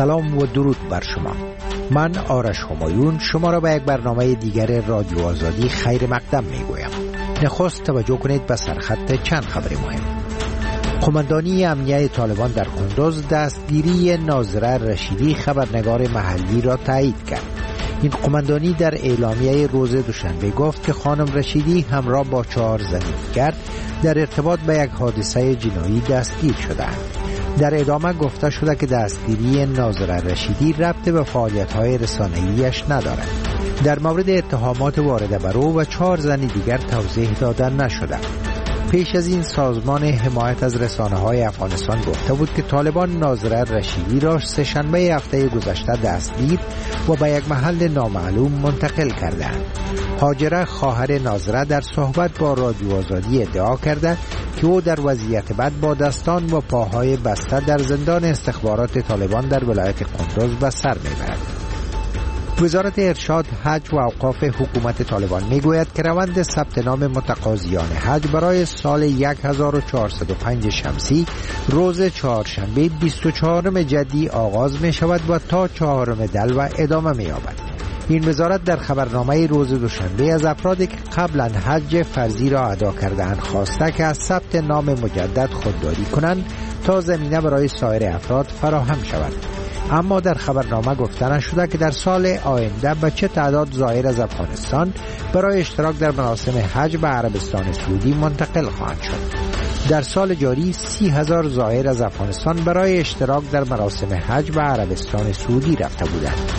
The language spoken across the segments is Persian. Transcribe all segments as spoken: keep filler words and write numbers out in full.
سلام و درود بر شما. من آرش همایون شما را به یک برنامه دیگر رادیو آزادی خیر مقدم می گویم. نخست توجه کنید به سرخط چند خبر مهم. قماندانی امنیه طالبان در کندوز دستگیری ناظره رشیدی خبرنگار محلی را تایید کرد. این قماندانی در اعلامیه روز دوشنبه گفت که خانم رشیدی همراه با چهار زن دیگر در ارتباط به یک حادثه جنایی دستگیر شدند. در ادامه گفته شده که دستگیری ناظره رشیدی ربط به فعالیت‌های رسانه‌ایش ندارد. در مورد اتهامات وارد بر او و چهار زن دیگر توضیح داده نشده. پیش از این سازمان حمایت از رسانه‌های افغانستان گفته بود که طالبان ناظره رشیدی را سه‌شنبه هفته گذشته دستگیر و به یک محل نامعلوم منتقل کردند. هاجره خواهر ناظره در صحبت با رادیو آزادی ادعا کرده که او در وضعیت بد با دستان و پاهای بسته در زندان استخبارات طالبان در ولایت کندوز به سر میبرد. وزارت ارشاد، حج و اوقاف حکومت طالبان میگوید که روند ثبت نام متقاضیان حج برای سال هزار و چهارصد و پنج شمسی روز چهارشنبه بیست و چهارم جدی آغاز می شود و تا چهارم دلو ادامه می یابد. این وزارت در خبرنامه روز دوشنبه از افرادی که قبلا حج فرضی را ادا کرده‌اند خواسته که از ثبت نام مجدد خودداری کنند تا زمینه برای سایر افراد فراهم شود. اما در خبرنامه گفته نشده که در سال آینده به چه تعداد زائر از افغانستان برای اشتراک در مراسم حج به عربستان سعودی منتقل خواهند شد. در سال جاری سی هزار زائر از افغانستان برای اشتراک در مراسم حج به عربستان سعودی رفته بودند.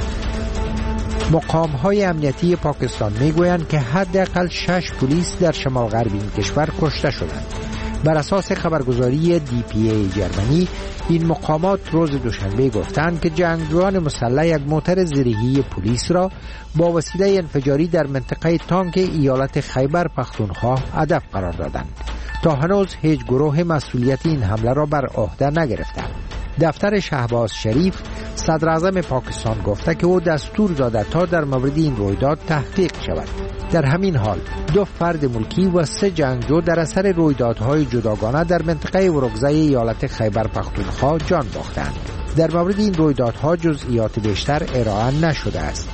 مقام‌های امنیتی پاکستان میگویند که حداقل شش پلیس در شمال غربی این کشور کشته شدند. بر اساس خبرگزاری دی پی ای جرمنی، این مقامات روز دوشنبه گفتند که جنگجویان مسلح یک موتر زرهی پلیس را با وسیله انفجاری در منطقه تانک ایالت خیبر پختونخوا هدف قرار دادند. تا هنوز هیچ گروه مسئولیت این حمله را بر عهده نگرفتند. دفتر شهباز شریف صدر اعظم پاکستان گفته که او دستور داده تا در مورد این رویداد تحقیق شود. در همین حال دو فرد ملکی و سه جنگجو در اثر رویدادهای جداگانه در منطقه ورکزای ایالت خیبر پختونخوا جان باختند. در مورد این رویدادها جزئیات بیشتر ارائه نشده است.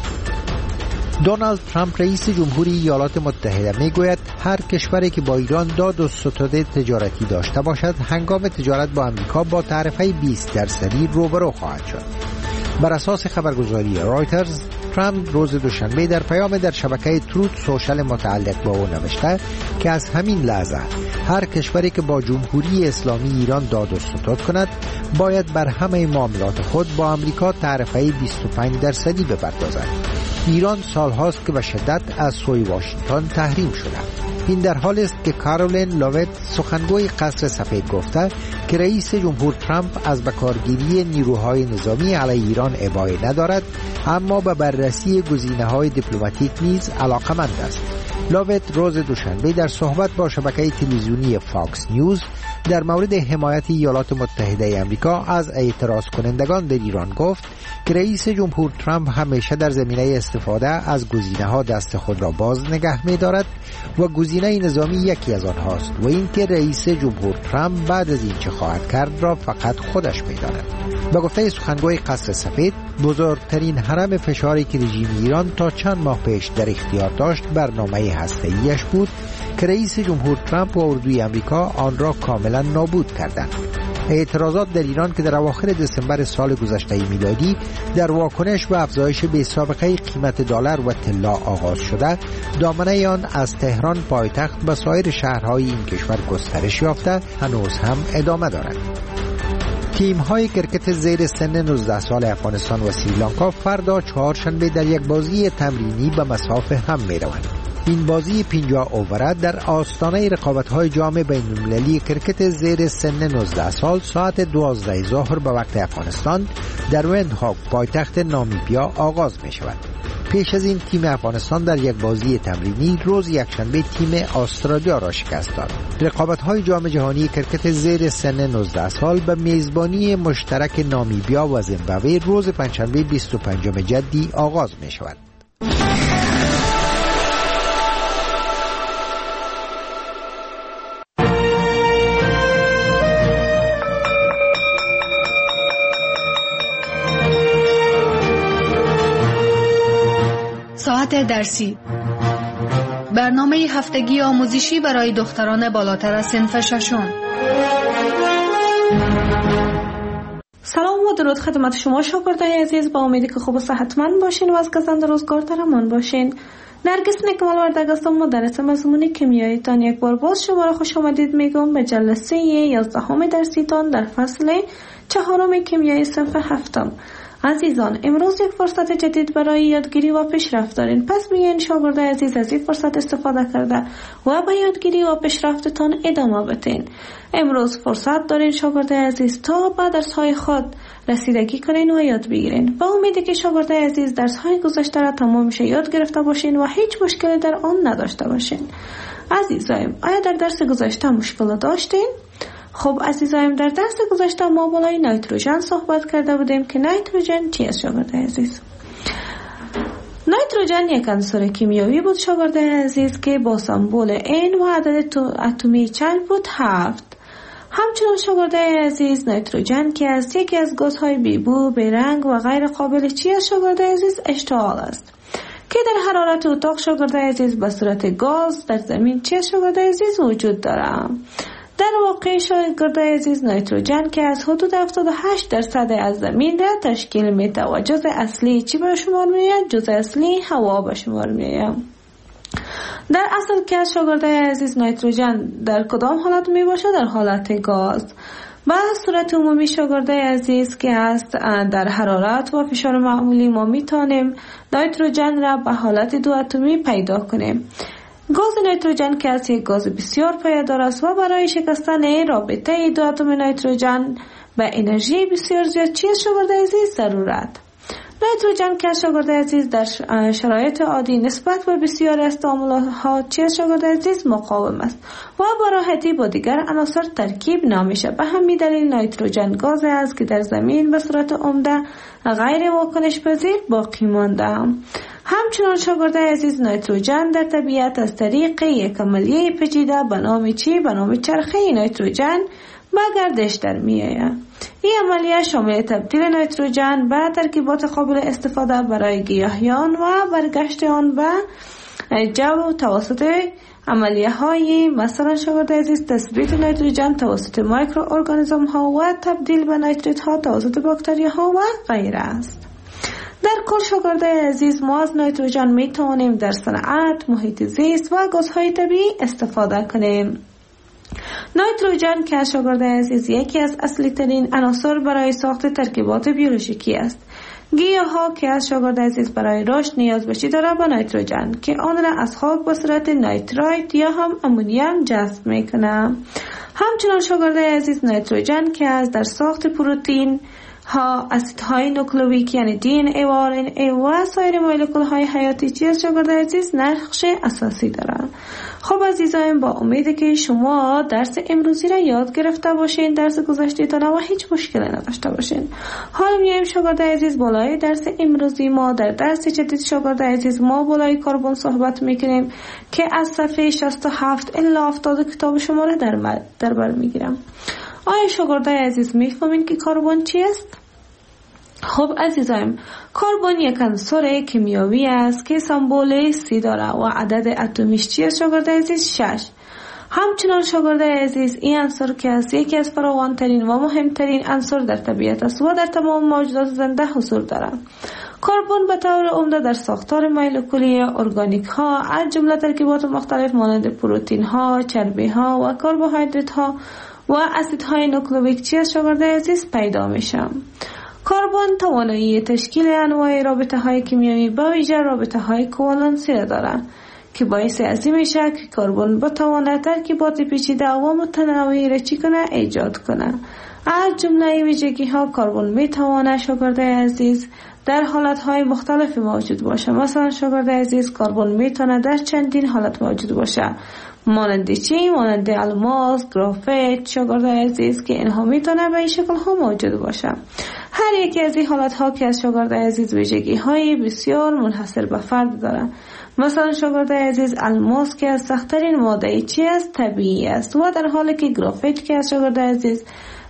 دونالد ترامپ رئیس جمهوری ایالات متحده میگوید هر کشوری که با ایران داد و ستد تجارتی داشته باشد هنگام تجارت با آمریکا با تعرفه بیست درصدی روبرو خواهد شد. بر اساس خبرگزاری رایترز، ترامپ روز دوشنبه در پیام در شبکه تروت سوشل متعلق با او نوشته که از همین لحظه هر کشوری که با جمهوری اسلامی ایران داد و ستد کند باید بر همه معاملات خود با آمریکا تعرفه بیست و پنج درصدی بپردازد. ایران سالهاست که به شدت از سوی واشنگتن تحریم شده. این در حالی است که کارولین لاوت سخنگوی قصر سفید گفته که رئیس جمهور ترامپ از بکارگیری نیروهای نظامی علیه ایران ابایی ندارد، اما به بررسی گزینه‌های دیپلماتیک نیز علاقه‌مند است. لاوت روز دوشنبه در صحبت با شبکه تلویزیونی فاکس نیوز در مورد حمایت ایالات متحده آمریکا از اعتراض کنندگان در ایران گفت که رئیس جمهور ترامپ همیشه در زمینه استفاده از گزینه‌ها دست خود را باز نگه می‌دارد و گزینه نظامی یکی از آنهاست و اینکه رئیس جمهور ترامپ بعد از این چه خواهد کرد را فقط خودش می‌داند. با گفته سخنگوی قصر سفید، بزرگترین حرم فشاری که رژیم ایران تا چند ماه پیش در اختیار داشت برنامه هسته‌ایش بود که رئیس جمهور ترامپ و اردوی آمریکا آن را کاملا نابود کردند. اعتراضات در ایران که در اواخر دسامبر سال گذشته میلادی در واکنش به افزایش بی‌سابقه قیمت دلار و طلا آغاز شده، دامنه آن از تهران پایتخت به سایر شهرهای این کشور گسترش یافته هنوز هم ادامه دارد. تیم‌های کرکت زیر سن نوزده سال افغانستان و سریلانکا فردا چهارشنبه در یک بازی تمرینی به مسافه هم می‌روند. این بازی پنجاه اووره در آستانه رقابت‌های جام بین‌المللی کرکت زیر سن نوزده سال ساعت دوازده ظهر به وقت افغانستان در ویندهاگ پایتخت نامیبیا آغاز می‌شود. پیش از این تیم افغانستان در یک بازی تمرینی روز یکشنبه تیم استرالیا را شکست داد. رقابت‌های جام جهانی کرکت زیر سن نوزده سال به میزبانی مشترک نامیبیا و زیمبابوه روز پنجشنبه بیست و پنجم جدی آغاز می‌شود. فصل درسی، برنامه هفتگی آموزشی برای دختران بالاتر از صنف ششم. سلام و درود خدمت شما شاگردای عزیز، با امیدی که خوب و صحتمند باشین و از گزند روزگار در امان باشین. نرگس نکمال وردگ هستم، مدرس مضمون کیمیایی تان. یک بار باز شما را خوش آمدید میگم به جلسه یازدهم درسی تان در فصل چهارم کیمیایی صنف هفتم. عزیزان، امروز یک فرصت جدید برای یادگیری و پیشرفت دارین، پس بیاین شاگردای عزیز از این فرصت استفاده کرده و به یادگیری و پیشرفتتان ادامه بدین. امروز فرصت دارین شاگردای عزیز تا به درس‌های خود رسیدگی کنین و یاد بگیرین. با امیدی که شاگردای عزیز درس‌های گذشته را تمامش یاد گرفته باشین و هیچ مشکلی در آن نداشته باشین. عزیزایم، آیا در درس گذشته مشکل داشتین؟ خب عزیزایم، در درس گذشته ما بالای نیتروژن صحبت کرده بودیم که نیتروژن چی است شاگردای عزیز؟ نیتروژن یک عنصر کیمیایی بود شاگردای عزیز که با سمبل N و عدد اتمی چند بود؟ هفت. همچنان شاگردای عزیز، نیتروژن که از یکی از گازهای بیبو، بیرنگ و غیر قابل چی است شاگردای عزیز؟ اشتعال است که در حرارت اتاق شاگردای عزیز به صورت گاز در زمین چی است شاگردای عزیز؟ وجود دارد. در واقع شاگردای عزیز، نیتروژن که از حدود هفتاد و هشت درصد از زمین را تشکیل میده و جزء اصلی چی به شمار میاد؟ جزء اصلی هوا به شمار میاد. در اصل که از شاگردای عزیز، نیتروژن در کدام حالت می باشه؟ در حالت گاز. به صورت عمومی شاگردای عزیز که است در حرارت و فشار معمولی ما میتونیم نیتروژن را به حالت دو اتمی پیدا کنیم. گاز نیتروژن که از یک گاز بسیار پایدار است و برای شکستن رابطه دو اتم نیتروژن به انرژی بسیار زیاد چی است شاگردای عزیز؟ ضرورت. نیتروژن که شاگردای عزیز در شرایط عادی نسبت به بسیار از تعاملها چی است شاگردای عزیز؟ مقاوم است و با راحتی با دیگر عناصر ترکیب نمیشه. به همین دلیل نیتروژن گاز است که در زمین به صورت عمده غیر واکنش پذیر باقی مانده. همچنان شاگردای عزیز، نیتروژن در طبیعت از طریق یک عملیه پیچیده به نام چی؟ به نام چرخه نیتروژن به گردش در میآید. این عملیه شامل تبدیل نیتروژن به ترکیبات قابل استفاده برای گیاهیان و برگشت آن به جو توسط عملیه های مثلا شاگردای عزیز تثبیت نیتروژن توسط میکروارگانیسم ها و تبدیل به نیتریت ها توسط باکتری ها و غیره است. در کل شاگردای عزیز، ما از نیتروژن می توانیم در صنعت، محیط زیست و گازهای طبیعی استفاده کنیم. نیتروژن که شاگردای عزیز یکی از اصلی ترین عناصر برای ساخت ترکیبات بیولوژیکی است. گیاها که از شاگردای عزیز برای رشد نیاز به چی داره؟ به نیتروژن که آن را از خاک به صورت نیترایت یا هم امونیم جذب میکنه. همچنان شاگردای عزیز، نیتروژن که از در ساخت پروتئین ها، اسیدهای نوکلئیک یعنی دی ان ای و آر ان ای و سایر مولکول های حیاتی چی از شاگردای عزیز نقش اساسی دارند. خب عزیزان، با امیده که شما درس امروزی را یاد گرفته باشین، درس گذشته تان و هیچ مشکلی نداشته باشین. حالا میایم شاگردای عزیز بالای درس امروزی ما در درس جدید شاگردای عزیز ما بالای کربن صحبت میکنیم که از صفحه شصت و هفت الی هفتاد کتاب شما را در در بر میگیرم. آیا شاگردای عزیز میفهمین که کربن چی است؟ خب عزیزایم، کربن یک عنصر کیمیایی است که سمبل سی داره و عدد اتمیش چی است شاگردای عزیز؟ شش. همچنان شاگردای عزیز، این عنصر که است یکی از فراوانترین و مهمترین عنصر در طبیعت است و در تمام موجودات زنده حضور دارد. کربن به طور عمده در ساختار مولکولی ارگانیک ها از جمله ترکیبات مختلف مانند پروتئین ها، چربی ها و کربوهیدرات ها و اسیدهای نوکلئیک چی است شاگردای عزیز؟ پیدا میشه. کربن توانایی تشکیل انواع رابطه های کیمیایی به ویژه رابطه های کوالنسی را دارد که باعث ازی میشه که کربن بتواند ترکیبات پیچیده و متنوعی را چی کنه؟ ایجاد کنه. از جمله ویژگی ها کربن میتواند شاگردای عزیز در حالت های مختلف موجود باشه. مثلا شاگردای عزیز، کربن میتونه در چندین حالت موجود باشه، مانند چی؟ مانند الماس، گرافیت شاگردای عزیز که اینها میتونه به این شکل ها موجود باشه. هر یکی از این حالت ها که از شاگردای عزیز ویژگی های بسیار منحصر به فرد داره. مثلا شاگردای عزیز، الماس که از سخت‌ترین ماده چی است؟ طبیعی است و در حالی که گرافیت که از شاگردای عزیز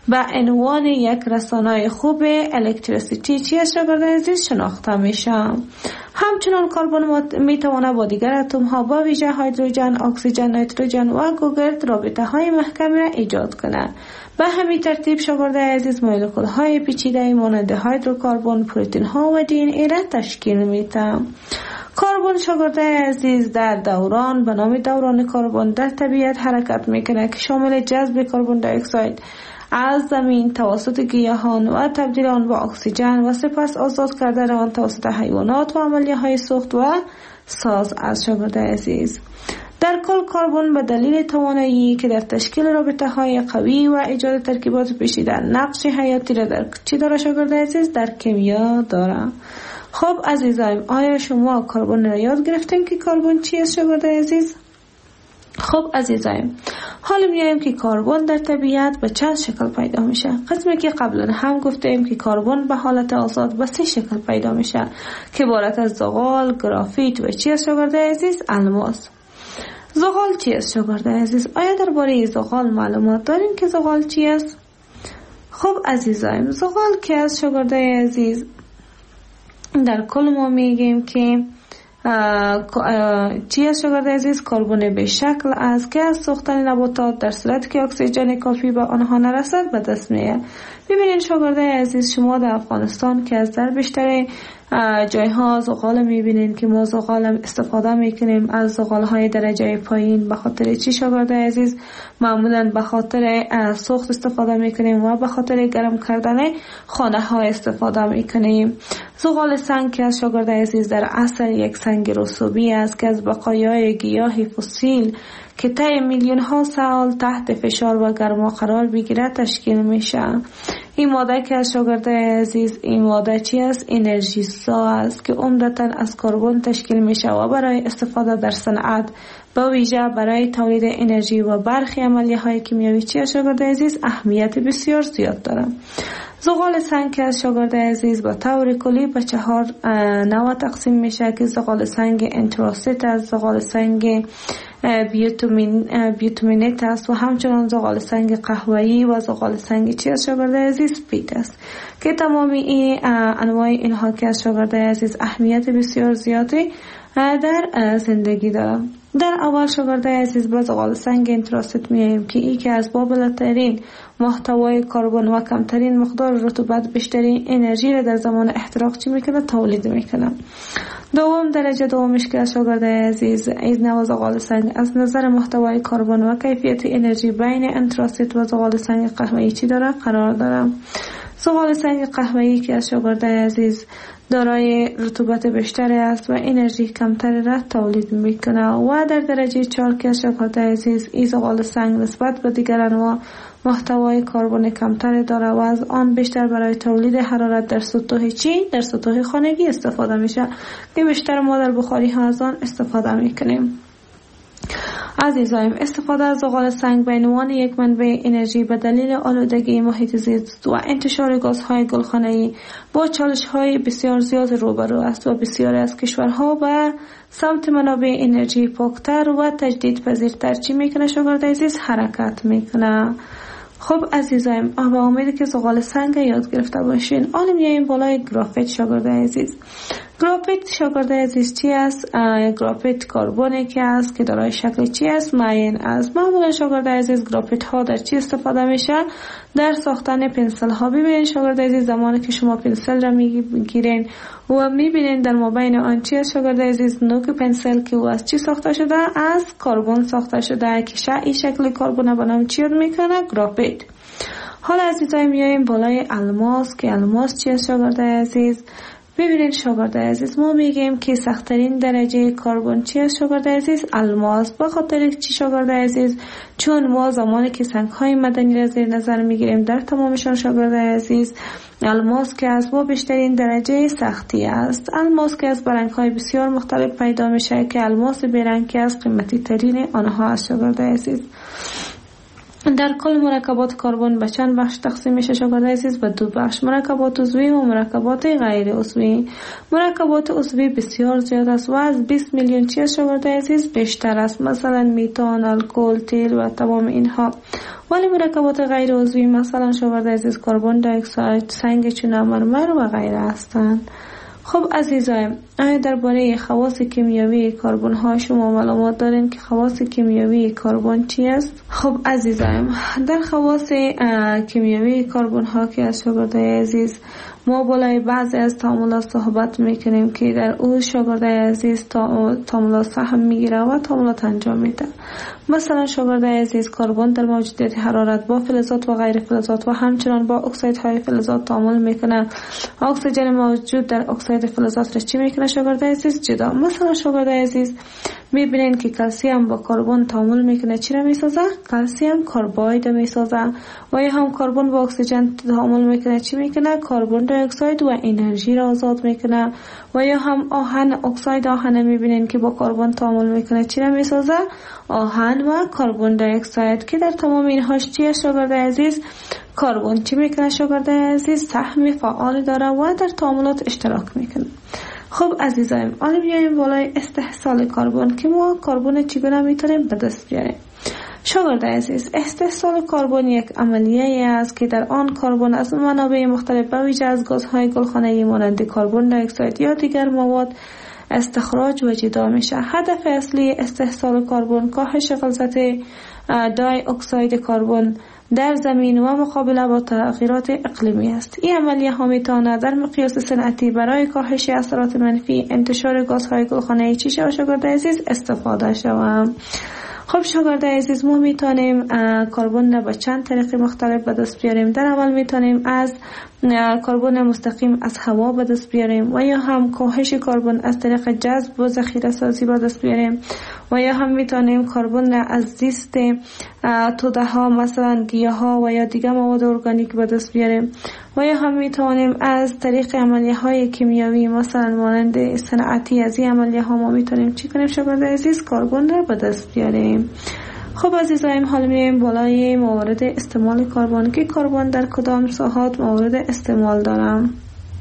به عنوان یک رسانه خوب الکتریسیتی چی از شاگرد عزیز شناخته میشه. همچنان کربن میتواند با دیگر اتم ها با ویژه هیدروژن، اکسیژن، نیتروژن و گوگرد رابطه های محکم را ایجاد کنه. به همین ترتیب شاگرد عزیز مولکول های پیچیده مانند هیدروکربن، پروتئین ها و دی ان ای را تشکیل میده. کربن شاگرد عزیز در دوران به نام دوران کربن در طبیعت حرکت میکنه که شامل جذب کربن دی اکساید از زمین توسط گیاهان و تبدیل آن به اکسیژن و سپس آزاد کردن آن توسط حیوانات و عملیه های سوخت و ساز از شاگرد عزیز. در کل کربن به دلیل توانایی که در تشکیل رابطه های قوی و ایجاد ترکیبات پیچیده نقش حیاتی را در چی داره شاگرد عزیز؟ در کیمیا داره. خب عزیزایم، آیا شما کربن را یاد گرفتین که کربن چی است شاگرد عزیز؟ خب عزیزایم، حالا میایم که کربن در طبیعت به چند شکل پیدا میشه. قسمی که قبلا هم گفتیم که کربن به حالت آزاد به سه شکل پیدا میشه که عبارت از زغال، گرافیت و چی است شاگرد عزیز؟ الماس. زغال چی است شاگرد عزیز؟ آیا درباره زغال معلومات دارین که زغال چی است؟ خب عزیزایم، زغال کی است شاگرد عزیز؟ در کل ما میگیم که چی است شاگرد عزیز؟ کربن به شکل است که از سوختن نباتات در صورتی که اکسیژن کافی به آنها نرسد به دست میاد. ببینید شاگرد عزیز، شما در افغانستان که از در بیشتر جایها زغال میبینید که ما زغال استفاده میکنیم از زغال های درجه پایین. به خاطر چی شاگرد عزیز؟ معمولا به خاطر سوخت استفاده میکنیم و به خاطر گرم کردن خانه ها استفاده میکنیم. زغال سنگ که از شاگرد عزیز در اصل یک سنگ رسوبی است که از بقایای گیاه فسیل که طی میلیون ها سال تحت فشار و گرما قرار بگیرد تشکیل میشه. این ماده که از شاگرد عزیز، این ماده چی است؟ انرژی سا است که عمدتاً از کربن تشکیل میشه و برای استفاده در صنعت با ویژه برای تولید انرژی و برخی عملیه های کیمیایی چی از شاگرد عزیز اهمیت بسیار زیاد داره. زغال سنگ که از شاگرد عزیز با طور کلی به چهار نوع تقسیم میشه که زغال سنگ انتراست است، زغال سنگ بیوتومین بیوتومینت است و همچنان زغال سنگ قهوه‌ای و زغال سنگ چی از شاگرد عزیز سپید است که تمامی این انواع اینها که از شاگرد عزیز اهمیت بسیار زیادی در زندگی دارد. در اول شاگرد عزیز به زغال سنگ انتراست میاییم که ای که از بالاترین محتوای کربن و کمترین مقدار رطوبت بیشترین انرژی را در زمان احتراق چی میکنه؟ تولید میکنه. دوم درجه دومش که از شاگرد عزیز این نوع زغال سنگ از نظر محتوای کربن و کیفیت انرژی بین انتراست و زغال سنگ قهوه‌ای چی داره؟ قرار داره. زغال سنگ قهوه‌ای که از شاگرد عزیز دارای رطوبت بیشتر است و انرژی کمتر را تولید میکنه. و در درجه چهار که از شاگرد عزیز این زغال سنگ نسبت به دیگر انواع محتوای کربن کمتر داره و از آن بیشتر برای تولید حرارت در سطوح چی؟ در سطوح خانگی استفاده میشه که بیشتر ما در بخاری ها از آن استفاده میکنیم. عزیزایم، استفاده از زغال سنگ به عنوان یک منبع انرژی به دلیل آلودگی محیط زیست و انتشار گازهای گلخانه‌ای با چالش‌های بسیار زیاد روبرو است و بسیاری از کشورها به سمت منابع انرژی پاکتر و تجدیدپذیرتر چی میکنه شاگرد عزیز؟ حرکت میکنه. خب عزیزایم، به امید که زغال سنگ یاد گرفته باشین. حالا میایم بالای گرافیت شاگرد عزیز. گرافیت شاگرد عزیز چی است؟ گرافیت کربنی که است که دارای شکل چی است؟ معین است. معمولا شاگرد عزیز گرافیت ها در چی استفاده میشه؟ در ساختن پنسل ها. ببینید شاگرد عزیز، زمانی که شما پنسل را میگیرین و میبینین در مابین آن چی است شاگرد عزیز؟ نوک پنسل که از چی ساخته شده؟ از کربن ساخته شده که این شکل کربن به نام چی میکنه؟ گرافیت. حالا عزیزای میایم بالای الماس که الماس چی است شاگرد عزیز؟ ببینید شاگرد عزیز، ما میگیم که سخت‌ترین درجه کربن چی است شاگرد عزیز؟ الماس. به خاطر چی شاگرد عزیز؟ چون ما زمانی که سنگ‌های معدنی را زیر نظر میگیریم در تمامشان شاگرد عزیز الماس که از با بیشترین درجه سختی است. الماس که از برنگ‌های بسیار مختلف پیدا میشه که الماس بیرنگ که از قیمتی ترین آنها است شاگرد عزیز. در کل مرکبات کربن به چند بخش تقسیم میشه شاگرد عزیز؟ به دو بخش، مرکبات عضوی و مرکبات غیر عضوی. مرکبات عضوی بسیار زیاد است و از بیست میلیون چیز شاگرد عزیز بیشتر است، مثلا میتان، الکل، تیل و تمام اینها. ولی مرکبات غیر عضوی مثلا شاگرد عزیز کربن دی اکساید، سنگ چونه، مرمر و غیره هستند. خب عزیزایم، آیا درباره خواص کیمیایی کربن ها شما معلومات دارین که خواص کیمیایی کربن چی است؟ خب عزیزایم، در خواص کیمیایی کربن ها که از شاگردای عزیز ما بالای بعضی از تعاملات صحبت میکنیم که در او شاگردای عزیز تعاملات سهم میگیره و تعاملات انجام میده. مثلا شاگردای عزیز کربن در موجودیت حرارت با فلزات و غیر فلزات و همچنان با اکسایدهای فلزات تعامل میکنه. اکسیژن موجود در اکساید فلزات را چی میکنه شاگردای عزیز؟ جدا. مثلا شاگردای عزیز میبینین که کلسیم با کربن تعامل میکنه، چی را میسازه؟ کلسیم کارباید میسازه. و یا هم کربن با اکسیژن تعامل میکنه، چی میکنه؟ کربن دی اکساید و انرژی را آزاد میکنه. و یا هم آهن، اکساید آهن میبینین که با کربن تعامل میکنه، چی را میسازه؟ آهن و کربن دی اکساید، که در تمام اینهاش چی است شاگرد عزیز؟ کربن چی میکنه شاگرد عزیز؟ سهم فعال داره و در تعاملات اشتراک میکنه. خب عزیزایم، حالا بیایم بالای استحصال کربن که ما کربن چگونه میتونیم به دست بیاریم. شاگرد عزیز، استحصال کربن یک عملیه است که در آن کربن از منابع مختلف به ویژه از گازهای گلخانه‌ای مانند کربن دی اکساید یا دیگر مواد استخراج و جدا میشه. هدف اصلی استحصال کربن کاهش غلظت دی اکساید کربن در زمین و مقابله با تغییرات اقلیمی است. این عملیه ها میتونه در مقیاس صنعتی برای کاهش اثرات منفی انتشار گازهای گلخانه‌ای چی شود شاگرد عزیز؟ استفاده شود. خب شاگرد عزیز، ما میتونیم کربن را به چند طریق مختلف به دست بیاریم. در اول میتونیم از کربن مستقیم از هوا به دست بیاریم و یا هم کاهش کربن از طریق جذب و ذخیره سازی به دست بیاریم و یا هم میتونیم کربن را از زیست توده ها مثلا گیاه ها و یا دیگر مواد ارگانیک به دست بیاریم و یا هم میتونیم از طریق عملیه های کیمیایی مثلا مانند صنعتی از این عملیه ها ما میتونیم چی کنیم شاگرد عزیز؟ کربن را به دست بیاریم. خب عزیزایم، حالا میریم بالای موارد استعمال کربن که کربن در کدام ساحات مورد استعمال دارم.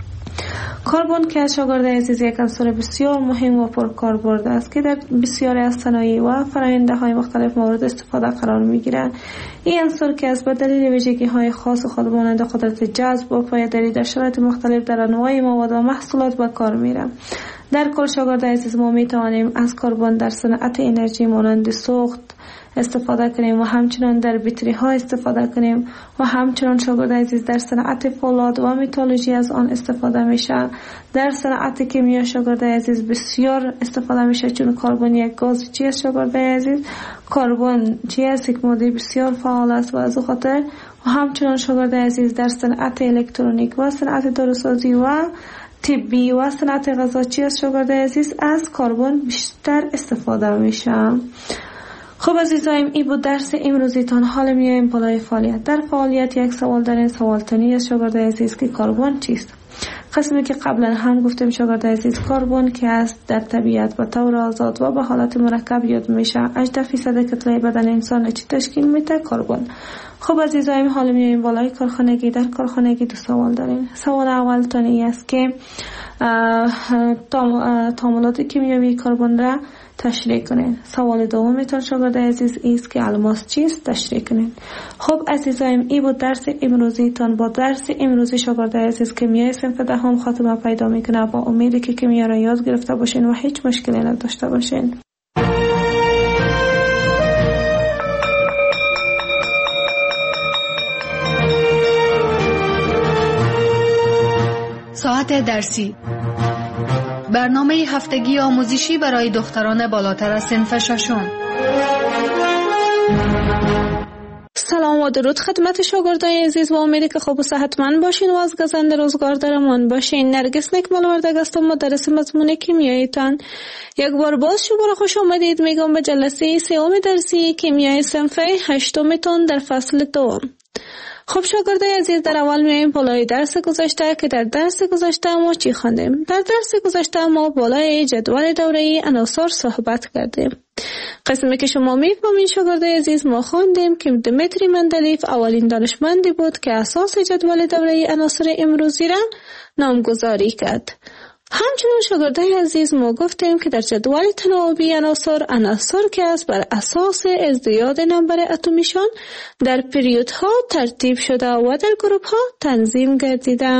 کربن که شاگرد عزیز یک عنصر بسیار مهم و پرکاربرد است که در بسیاری از صنایع و فراینده های مختلف مورد استفاده قرار میگیرد. این عنصر که از به دلیل ویژگی های خاص خود مانند قدرت جذب و پایداری در شرایط مختلف در انواع مواد و محصولات به کار میره. در کل شاگرد عزیز، ما میتوانیم از کربن در صنعت انرژی مانند سوخت استفاده کنیم و همچنان در بطری ها استفاده کنیم و همچنان شاگرد عزیز در صنعت فولاد و متالورژی از آن استفاده میشه. در صنعت کیمیا شاگرد عزیز بسیار استفاده میشه، چون کربن یک گاز چی است شاگرد عزیز؟ کربن چی است؟ یک ماده بسیار فعال است و از خاطر و همچنان شاگرد عزیز در صنعت الکترونیک و صنعت داروسازی و طبی و صنعت غذا چی است شاگرد عزیز؟ از کربن بیشتر استفاده میشه. خب عزیزایم، این بود درس امروزیتان. حالا میایم بالای فعالیت. در فعالیت یک سوال دارین، سوال تنی از شاگرد عزیز که کربن چیست؟ قسمی که قبلا هم گفتیم شاگرد عزیز، کربن که است در طبیعت به طور آزاد و به حالت مرکب یاد میشه. هجده درصد کتله بدن انسان چی تشکیل میده؟ کربن. خب عزیزایم، حالا میایم بالای کارخانگی. در کارخانگی دو سوال داریم. سوال اول تانی است که تعاملات کیمیایی کربن را تشریح کنین. سوال دومتان شاگرد عزیز است که الماس چیست؟ تشریح کنین. خب عزیزایم، این بود درس امروزیتان. با درس امروزی شاگرد عزیز کیمیای صنف دهم خاتمه پیدا میکنه. با امیدی که کیمیا را یاد گرفته باشین و هیچ مشکلی نداشته باشین. ساعت درسی، برنامه هفتگی آموزشی برای دختران بالاتر از صنف ششم. سلام و درود خدمت شاگردای عزیز و امیدی که خوب و صحتمند باشین و از گزنده روزگار درمان باشین. نرگس نکمل وردگ هستم، مدرس مضمون کیمیاییتان. یک بار باز شما خوش آمدید میگم به جلسه سوم درسی کیمیای صنف هشتمتون در فصل دوم. خب شاگردای عزیز، در اول میایم بالای درس گذشته که در درس گذشته ما چی خواندیم؟ در درس گذشته ما بالای جدول دوره‌ای عناصر صحبت کردیم. قسمی که شما میفهمین شاگردای عزیز، ما خواندیم که دمیتری مندلیف اولین دانشمندی بود که اساس جدول دوره‌ای عناصر امروزی را نامگذاری کرد. همچنین شاگردای عزیز ما گفتیم که در جدول تناوبی عناصر، عناصر که است بر اساس ازدیاد نمبر اتمیشان در پریودها ترتیب شده و در گروپها تنظیم گردیده.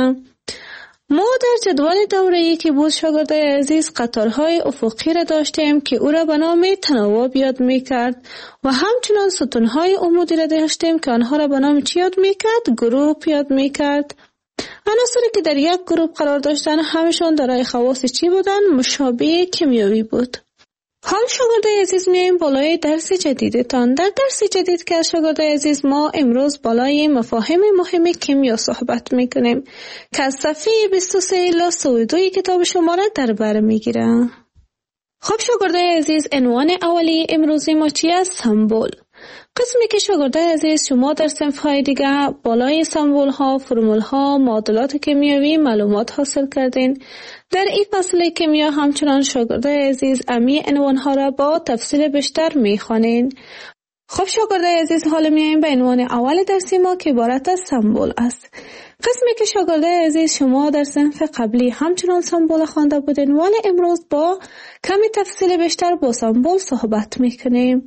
ما در جدول دوره‌ای که بود شاگردای عزیز قطارهای افقی را داشتیم که او را به نام تناوب یاد میکرد و همچنان ستونهای عمودی را داشتیم که آنها را به نام چی یاد میکرد؟ گروپ یاد میکرد. عناصری که در یک گروپ قرار داشتن همشون دارای خواص چی بودن؟ مشابه کیمیایی بود. حال شاگردای عزیز میایم بالای درس جدیدتان. در درس جدید که شاگردای عزیز ما امروز بالای مفاهیم مهم کیمیا صحبت میکنیم که از صفحه بیست و سه الی سی و دو کتاب شما را در بر میگیرم. خب شاگردای عزیز، عنوان اولی امروزی ما چی است؟ سمبل. قسمی که شاگردای عزیز شما در صنف‌های دیگه بالای سمبول‌ها، فرمول‌ها، معادلات کیمیایی معلومات حاصل کردین. در این فصل کیمیا همچنان شاگردای عزیز امی عنوان‌ها را با تفصیل بیشتر می‌خوانین. خب شاگردای عزیز، حالا میایم به عنوان اول درسی ما که عبارت از سمبل است. قسمی که شاگردای عزیز شما در صنف قبلی همچنان سمبل خوانده بودین، ولی امروز با کمی تفصیل بیشتر با سمبل صحبت می‌کنیم.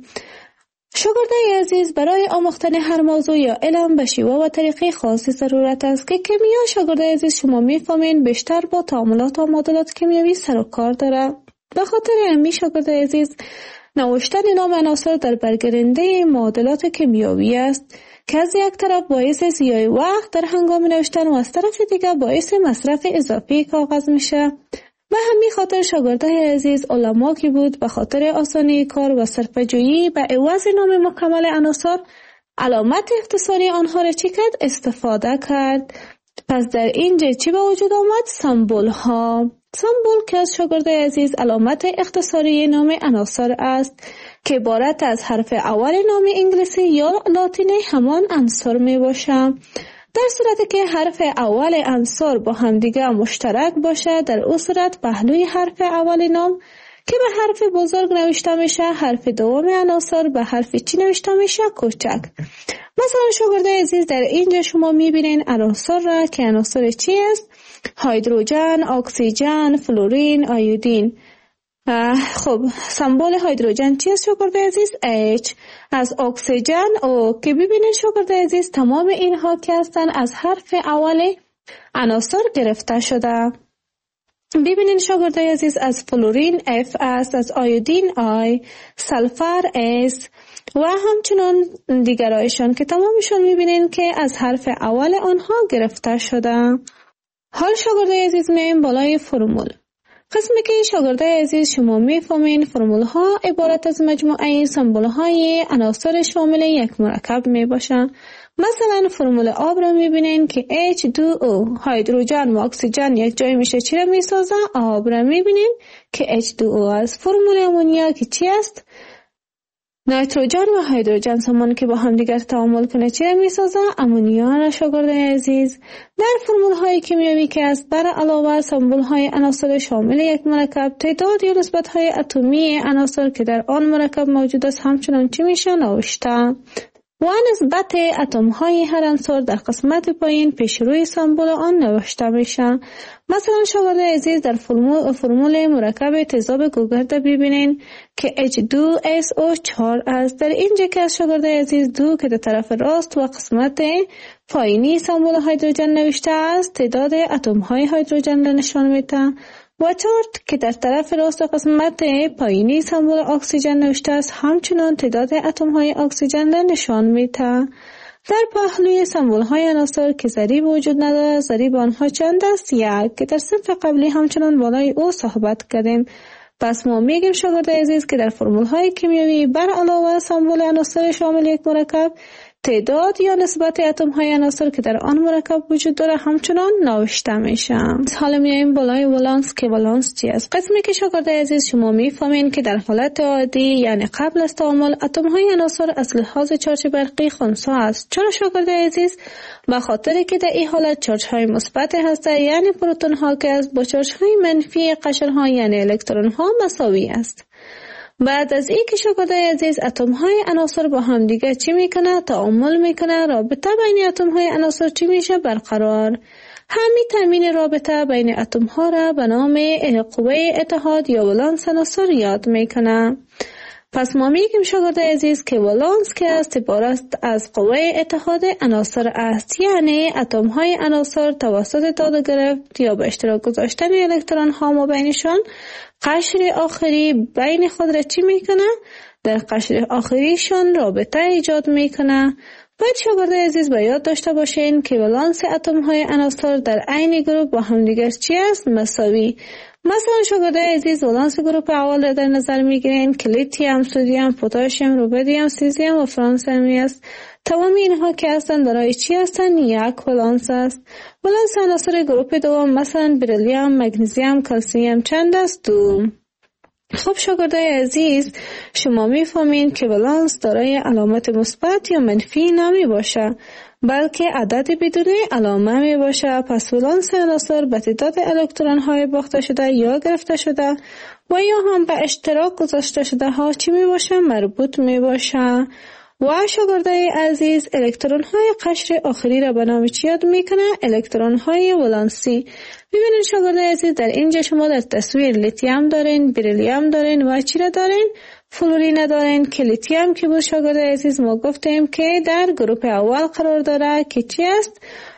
شاگردای عزیز، برای آموختن هر موضوع یا علم به شیوه و طریقه خاصی ضرورت است که کیمیا شاگردای عزیز شما میفهمین بیشتر با تعاملات و معادلات کیمیایی سر و کار داره. به خاطر همین شاگردای عزیز نوشتن نام عناصر در برگرنده معادلات کیمیایی است که از یک طرف باعث ضیاع وقت در هنگام نوشتن و از طرف دیگر باعث مصرف اضافی کاغذ میشه. به همین خاطر شاگردای عزیز علما که بود به خاطر آسانی کار و صرفه‌جویی به عوض نام مکمل عناصر علامت اختصاری آنها را چی کرد؟ استفاده کرد. پس در اینجا چی به وجود آمد؟ سمبول ها. سمبول که از شاگردای عزیز علامت اختصاری نام عناصر است که عبارت از حرف اول نام انگلیسی یا لاتینی همان عنصر می باشه. در صورتی که حرف اول عنصر با همدیگه مشترک باشه، در اون صورت پهلوی حرف اول نام که به حرف بزرگ نوشته میشه، حرف دوم عناصر به حرف چی نوشته میشه؟ کوچک. مثلا شاگردای عزیز در اینجا شما میبینین عناصر را که عناصر چی است؟ هیدروژن، اکسیژن، فلورین، آیودین. خب سمبل هیدروژن چی است شاگردای عزیز؟ H. از اکسیژن او که ببینید شاگردای عزیز تمام اینها که هستن از حرف اول عناصر گرفته شده. ببینید شاگردای عزیز از فلورین F است، از آیودین I، سلفر S و همچنان دیگرایشان که تمامشون میبینید که از حرف اول آنها گرفته شده. حال شاگردای عزیز میایم بالای فرمول. قسمی که شاگردای عزیز شما میفهمین فرمول ها عبارت از مجموعه سمبل های عناصر شامل یک مرکب می باشن. مثلا فرمول آب را میبینین که اچ دو او، هیدروژن و اکسیژن یک جای میشه چی را میسازه؟ آب را میبینین که اچ دو او است. فرمول امونیا که چی است؟ نیتروژن و هیدروژن سامان که با هم دیگر تعامل کنه چی را میسازه؟ امونیا را شاگردای عزیز. در فرمول های کیمیایی که است بر علاوه سمبل های عناصر شامل یک مرکب تعداد یا نسبت های اتمی عناصر که در آن مرکب موجود است همچنان چی میشه؟ نوشته. و نسبت اتم های هر عنصر در قسمت پایین پیش روی سمبل آن نوشته میشه. مثلا شاگردای عزیز در فرمول, فرمول مرکب تیزاب گوگرد ببینین که اچ دو اس او چهار است. در اینجا که از شاگردای عزیز دو که در طرف راست و قسمت پایینی سمبل هیدروژن نوشته است تعداد اتم های هیدروژن را نشان میده و چهار که در طرف راست و قسمت پایینی سمبل اکسیژن نوشته است همچنان تعداد اتم های اکسیژن را نشان میده. در پهلوی سمبل های عناصر که ضریب وجود نداره ضریب آنها چند است؟ یک که در صنف قبلی همچنان بالای او صحبت کردیم. پس ما میگیم شاگردای عزیز که در فرمول های کیمیایی بر علاوه سمبل عناصر شامل یک مرکب تعداد یا نسبت اتم های عناصر که در آن مرکب وجود داره همچنان نوشته میشه. حالا میایم بالای ولانس که ولانس چی است. قسمی که شاگردای عزیز شما میفهمین که در حالت عادی یعنی قبل از تعامل اتم های عناصر از لحاظ چارج برقی خنثی است. چرا شاگردای عزیز؟ به خاطر که در این حالت چارج های مثبت هسته یعنی پروتون ها که از با چارج های منفی قشرها یعنی الکترون ها مساوی است. بعد از این که شاگردای عزیز اتم های عناصر با هم دیگه چی میکنه؟ تعامل میکنه. رابطه بین اتم های عناصر چی میشه؟ برقرار. همین تامین رابطه بین اتم ها را به نام قوه اتحاد یا ولانس عناصر یاد میکنه. پس ما میگیم شاگردای عزیز که ولانس که است عبارت از قوه اتحاد عناصر است، یعنی اتم های عناصر توسط داده گرفت یا به اشتراک گذاشتن الکترون ها مابینشان قشر آخری بین خود را چی میکنه؟ در قشر آخریشان رابطه ایجاد میکنه. باید شاگردای عزیز به یاد داشته باشین که ولانس اتم های عناصر در عین گروه با هم دیگر چی است؟ مساوی. مثلا شاگردای عزیز ولانس گروه اول را در نظر میگیرین که لیتیوم، سدیم، پتاسیم، رودیم، سیزیم و فرانسمی است. تمام اینها که هستند برای چی هستند؟ یک ولانس است. ولانس عناصر گروه دوم مثلا بریلیوم، مگنیزیم، کلسیم چند است؟ دو. خب شاگردای عزیز شما میفهمین که ولانس دارای علامت مثبت یا منفی نمی باشه بلکه عدد بدون علامه می باشه. پس ولانس عناصر به تعداد الکترون های باخته شده یا گرفته شده و یا هم به اشتراک گذاشته شده ها چی می باشه؟ مربوط می باشه. و شاگردای عزیز الکترون های قشر آخری را به نام چی یاد میکنه؟ الکترون های ولانسی. ببینید شاگردای عزیز در اینجا شما در تصویر لیتیوم دارین، بریلیوم دارین و چی را دارین؟ فلورین دارین که لیتیوم که بود شاگردای عزیز ما گفتیم که در گروه اول قرار داره که چی است؟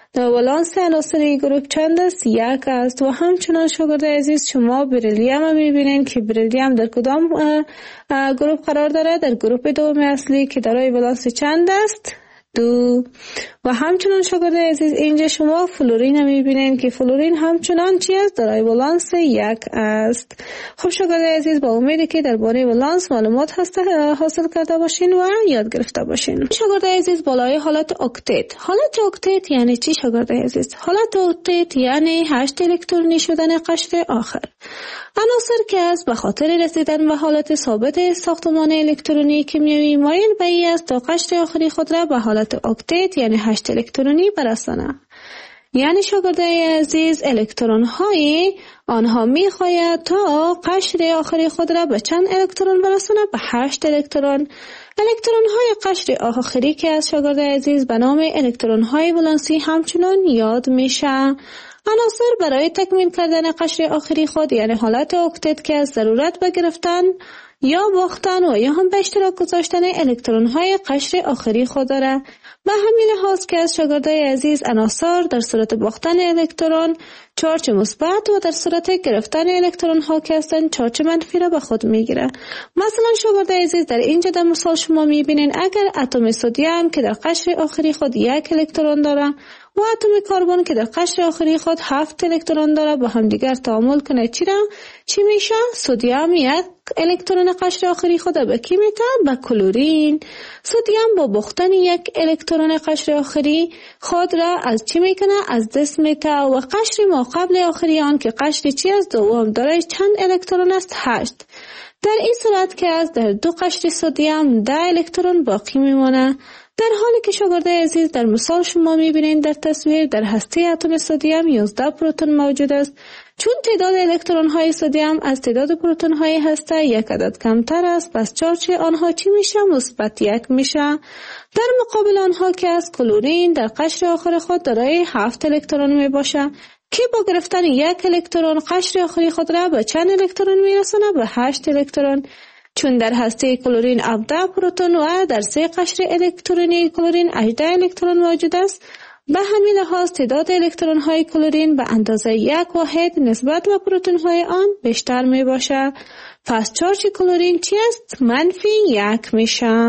ولانس عناصری گروه چند است؟ یک است. و همچنان شاگردای عزیز شما بریلیوم میبینین که بریلیوم در کدام گروه قرار داره؟ در گروه دوم اصلی که دارای ولانس چند است؟ دو. و همچنان شاگردای عزیز اینجا شما فلورین میبینین که فلورین همچنان چی است؟ دارای ولانس یک است. خب شاگردای عزیز با امیدی که درباره ولانس معلومات حاصل کرده باشین و یاد گرفته باشین. شاگردای عزیز بالای حالت اکتت. حالت اکتت یعنی چی شاگردای عزیز؟ حالت اکتت یعنی هشت الکترونی شدن قشر آخر. عناصر که از به خاطر رسیدن به حالت ثابت ساختمان الکترونی کیمیایی مایل به این است تا قشر آخری خود را به حالت اکتت یعنی هشت الکترونی برسانه. یعنی شاگردای عزیز الکترون های آنها می خواهد تا قشر آخری خود را به چند الکترون برسانه؟ به هشت الکترون. الکترون های قشر آخری که از شاگردای عزیز به نام الکترون های ولانسی همچنان یاد میشه. عناصر برای تکمیل کردن قشر آخری خود یعنی حالت اکتت که از ضرورت به گرفتن یا باختن و یا هم به اشتراک گذاشتن الکترون های قشر آخری خود داره. به همین لحاظ که از شاگردای عزیز عناصر در صورت باختن الکترون چارج مثبت و در صورت گرفتن الکترون ها که هستن چارج منفی را به خود میگیره. مثلا شاگردای عزیز در اینجا در مثال شما میبینین اگر اتم سدیم که در قشر آخری خود یک الکترون داره و اتم کربن که در قشر آخری خود هفت الکترون داره با هم دیگر تعامل کنه چی را؟ چی میشه؟ سدیم یک الکترون قشر آخری خود به کی میده؟ به کلورین. سدیم با باختن یک الکترون قشر آخری خود را از چی میکنه؟ از دست میده و قشر ما قبل آخری آن که قشر چی است؟ دوم داره چند الکترون است؟ هشت. در این صورت که از در دو قشر سدیم ده الکترون باقی میمونه. در حالی که شاگردای عزیز در مثال شما میبینید در تصویر در هسته اتم سدیم یازده پروتون موجود است. چون تعداد الکترون های سدیم از تعداد پروتون های هسته یک عدد کمتر است پس چارج آنها چی میشه؟ مثبت یک میشه. در مقابل آنها که از کلورین در قشر آخر خود دارای هفت الکترون میباشه که با گرفتن یک الکترون قشر آخری خود را به چند الکترون میرسونه؟ به هشت الکترون. چون در هسته کلورین هفده پروتون و در سه قشر الکترونی کلورین هجده الکترون موجود است به همین لحاظ تعداد الکترون های کلورین به اندازه یک واحد نسبت به پروتون های آن بیشتر می باشه. پس چارج کلورین چی است؟ منفی یک میشه.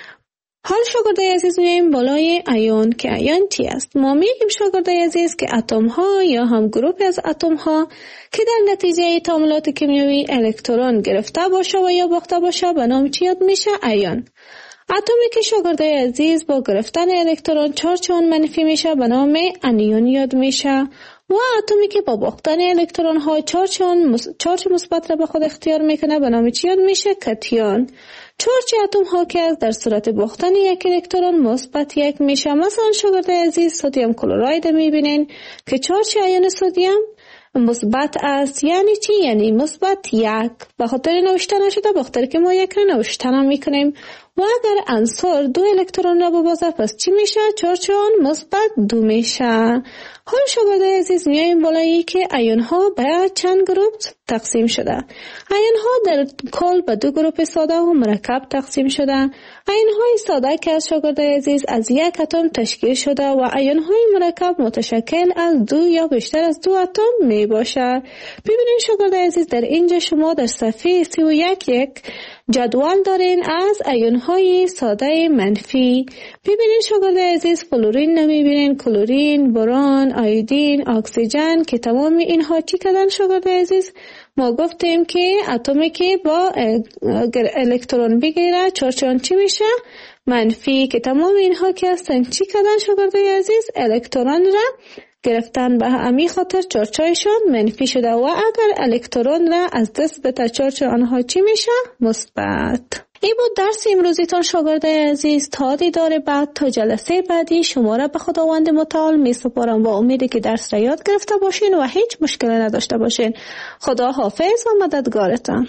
حال شاگردای عزیز میایم بالای ایون که ایون چی است؟ ما میگیم شاگردای عزیز که اتم ها یا هم گروه از اتم ها که در نتیجه تعاملات کیمیایی الکترون گرفته باشه و یا باخته باشه به نام چی یاد میشه؟ ایون. اتمی که شاگردای عزیز با گرفتن الکترون چارج آن منفی میشه به نام انیون یاد میشه و اتمی که با باختن الکترون ها چارج آن چارج مثبت را به خود اختیار میکنه به نام چی یاد میشه؟ کتیون. چارج اتم ها که از در صورت باختن یک الکترون مثبت یک میشه. مثلا شاگردای عزیز سدیم کلراید میبینین که چارج ایون سدیم مثبت است. یعنی چی؟ یعنی مثبت یک. به خاطر نوشته نشده، به خاطر که ما یک را نوشته نمیکنیم. و اگر عنصر دو الکترون را ببازه پس چی میشه؟ چارج آن مثبت دو میشه. حال شاگردای عزیز میایم بالایی که ایون ها به چند گروه تقسیم شده. ایون ها در کل به دو گروه ساده و مرکب تقسیم شده. ایون های ساده که از شاگردای عزیز از یک اتم تشکیل شده و ایون های مرکب متشکل از دو یا بیشتر از دو اتم می باشه. ببینید شاگردای عزیز در اینجا شما در صفحه سی و یک یک جدول دارین از ایون های ساده منفی. ببینید شاگردای عزیز فلورین نمیبینین، کلورین، برون، آیودین، اکسیژن که تمام اینها چی کردن شاگردای عزیز؟ ما گفتیم که اتمی که با الکترون بگیره چارج آن چی میشه؟ منفی. که تمام اینها که هستن چی کردن شاگردای عزیز؟ الکترون را گرفتن، به همین خاطر چارج‌هایشان منفی شده و اگر الکترون را از دست بده چارج آنها چی میشه؟ مثبت. این بود درس امروزیتان شاگردای عزیز. تا دیدار بعد، تا جلسه بعدی شما را به خداوند متعال می سپارم با امیدی که درس را یاد گرفته باشین و هیچ مشکلی نداشته باشین. خدا حافظ و مددگارتان.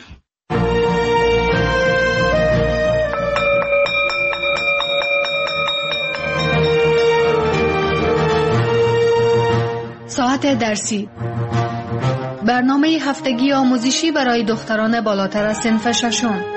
ساعت درسی، برنامه هفتگی آموزشی برای دختران بالاتر از صنف ششم.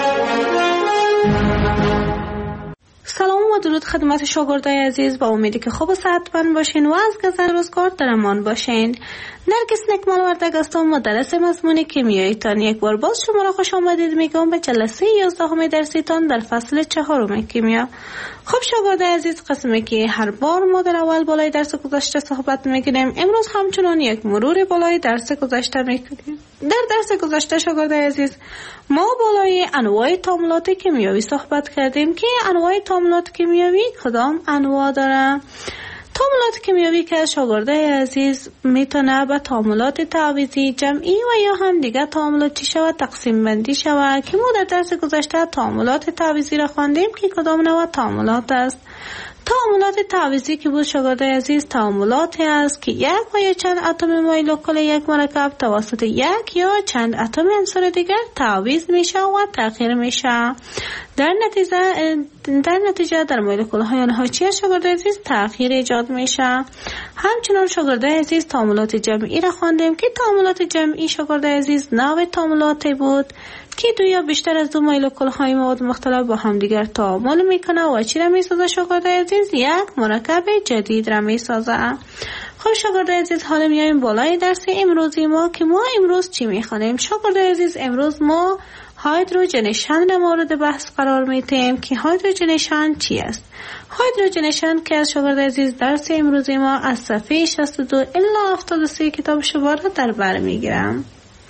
سلام و درود خدمت شاگردای عزیز، با امیدی که خوب و صحتمند باشین و از گذر روزگار در امان باشین. نرگس نکمال وردگ هستم، مدرس مضمون کیمیاییتان. یک بار باز شما را خوش آمدید میگم به جلسه یازدهم درسیتان در فصل چهارم کیمیا. خب شاگردای عزیز، قسمی که هر بار ما در اول بالای درس گذشته صحبت میکنیم، امروز همچنان یک مرور بالای درس گذشته میکنیم. در درس گذشته شاگردای عزیز ما بالای انواع تعاملات کیمیایی صحبت کردیم که انواع تعاملات کیمیایی کدام انواع داره. تعاملات کیمیایی که شاگردای عزیز میتونه به تعاملات تعویضی، جمعی و یا هم دیگه تعاملات چی شود؟ تقسیم بندی شود که ما در درس گذشته تعاملات تعویضی را خواندیم که کدام نوع تعاملات است. تعاملات تعویضی که بود شاگردای عزیز تعاملاتی است که یک و یا چند اتم مایلوکل یک مرکب توسط یک یا چند اتم عنصر دیگر تعویض میشه و تغییر میشه. در نتیجه در نتیجه در مولکول های آنها چی شاگردای عزیز؟ تغییر ایجاد میشه. همچنان شاگردای عزیز تعاملات جمعی را خواندیم که تعاملات جمعی شاگردای عزیز نوع تعاملاتی بود که دو یا بیشتر از دو مولکول های مواد مختلف با هم دیگر تعامل میکنه و چی را میسازه شاگردای عزیز؟ یک مرکب جدید را میسازه. خب شاگردای عزیز، حالا میایم بالای درس امروزی ما که ما امروز چی میخوانیم؟ شاگردای عزیز، امروز ما هایدروژنیشن را مورد بحث قرار میدیم که هایدروژنیشن چی است؟ هایدروژنیشن که از شاگردای عزیز درس امروزی ما از صفحه شصت و دو الی هفتاد و سه کتاب شما را در بر میگیرم.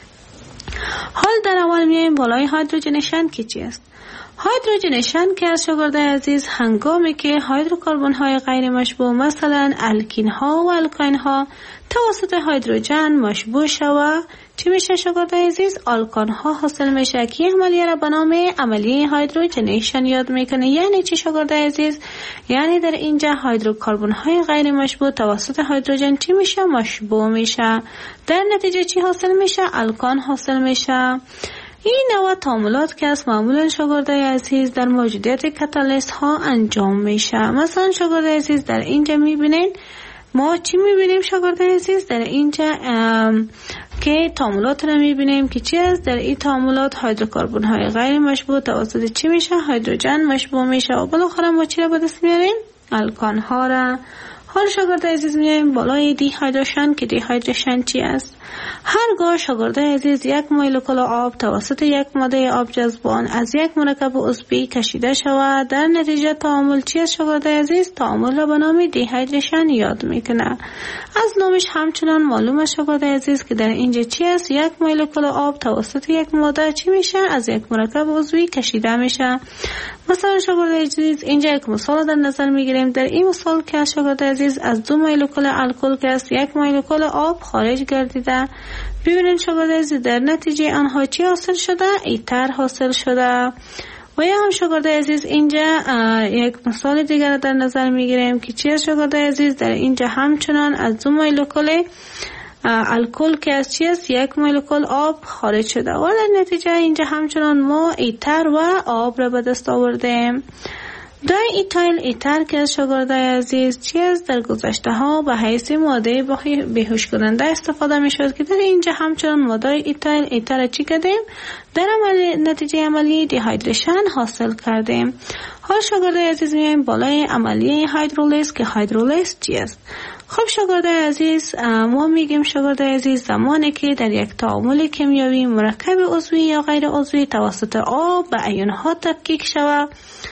حال در اول میایم بالای هایدروژنیشن که چی است؟ هایدروژنیشن که از شاگردای عزیز هنگامی که هیدروکربن های غیر مشبوع مثلا الکین ها و الکاین ها توسط هیدروژن مشبوع شود چی میشه شاگردای عزیز؟ آلکان ها حاصل میشه که عملیه را به نام عملیه هایدروژنیشن یاد میکنه. یعنی چی شاگردای عزیز؟ یعنی در اینجا هیدروکربن های غیر مشبوع توسط هیدروژن چی میشه؟ مشبوع میشه. در نتیجه چی حاصل میشه؟ الکان حاصل میشه. این نوع تعاملات که از معمولا شاگردای عزیز در موجودیت کاتالیست ها انجام میشه. مثلا شاگردای عزیز در اینجا میبینین ما چی میبینیم شاگردای عزیز؟ در اینجا که تعاملات را میبینیم که چی است؟ در این تعاملات هیدروکربن های غیر مشبوع توسط چی میشه؟ هیدروژن مشبوع میشه و بالاخره ما چی را به دست میاریم؟ الکان ها را. حال شاگرده عزیز میایم بالای دی هایدریشن که دی هایدریشن چی است؟ هرگاه شاگرده عزیز یک مولکول آب توسط یک ماده آب جذبان از یک مرکب عضوی کشیده شود، در نتیجه تعامل چی است شاگرده عزیز؟ تعامل را به نام دی هایدریشن یاد میکنه. از نامش همچنان معلوم است شاگرده عزیز که در اینجا چی است؟ یک مولکول آب توسط یک ماده چی میشه؟ از یک مرکب عضوی کشیده میشه. مثلا شاگرده عزیز اینجا یک مثال در نظر میگیریم. در این مثال که شاگرده عزیز از دو مولکول الکل که است یک مولکول آب خارج گردیده. ببینید شاگرده عزیز در نتیجه آنها چی حاصل شده؟ ایتر حاصل شده. و یا هم شاگرده عزیز اینجا یک مثال دیگر در نظر میگیریم که چی است شاگرده عزیز؟ در اینجا همچنان از دو مولکول الکل که از چی است؟ یک مولکول آب خارج شده و در نتیجه اینجا همچنان ما ایتر و آب را به دست آوردیم. در ایتایل ایتر که از شاگرده عزیز چی است؟ در گذشته ها به حیث ماده بیهوش کننده استفاده می شد که در اینجا همچنان ماده ایتایل ایتر چی کردیم؟ در عمل نتیجه عملی دی هایدریشن حاصل کردیم. حال شاگرده عزیز میایم بالای عملیه هیدرولیز که هیدرولیز چی است؟ خب شاگرده عزیز ما میگیم شاگرده عزیز زمانی که در یک تعامل کیمیایی مرکب عضوی یا غیر عضوی توسط آب به ایون ها تفکیک شود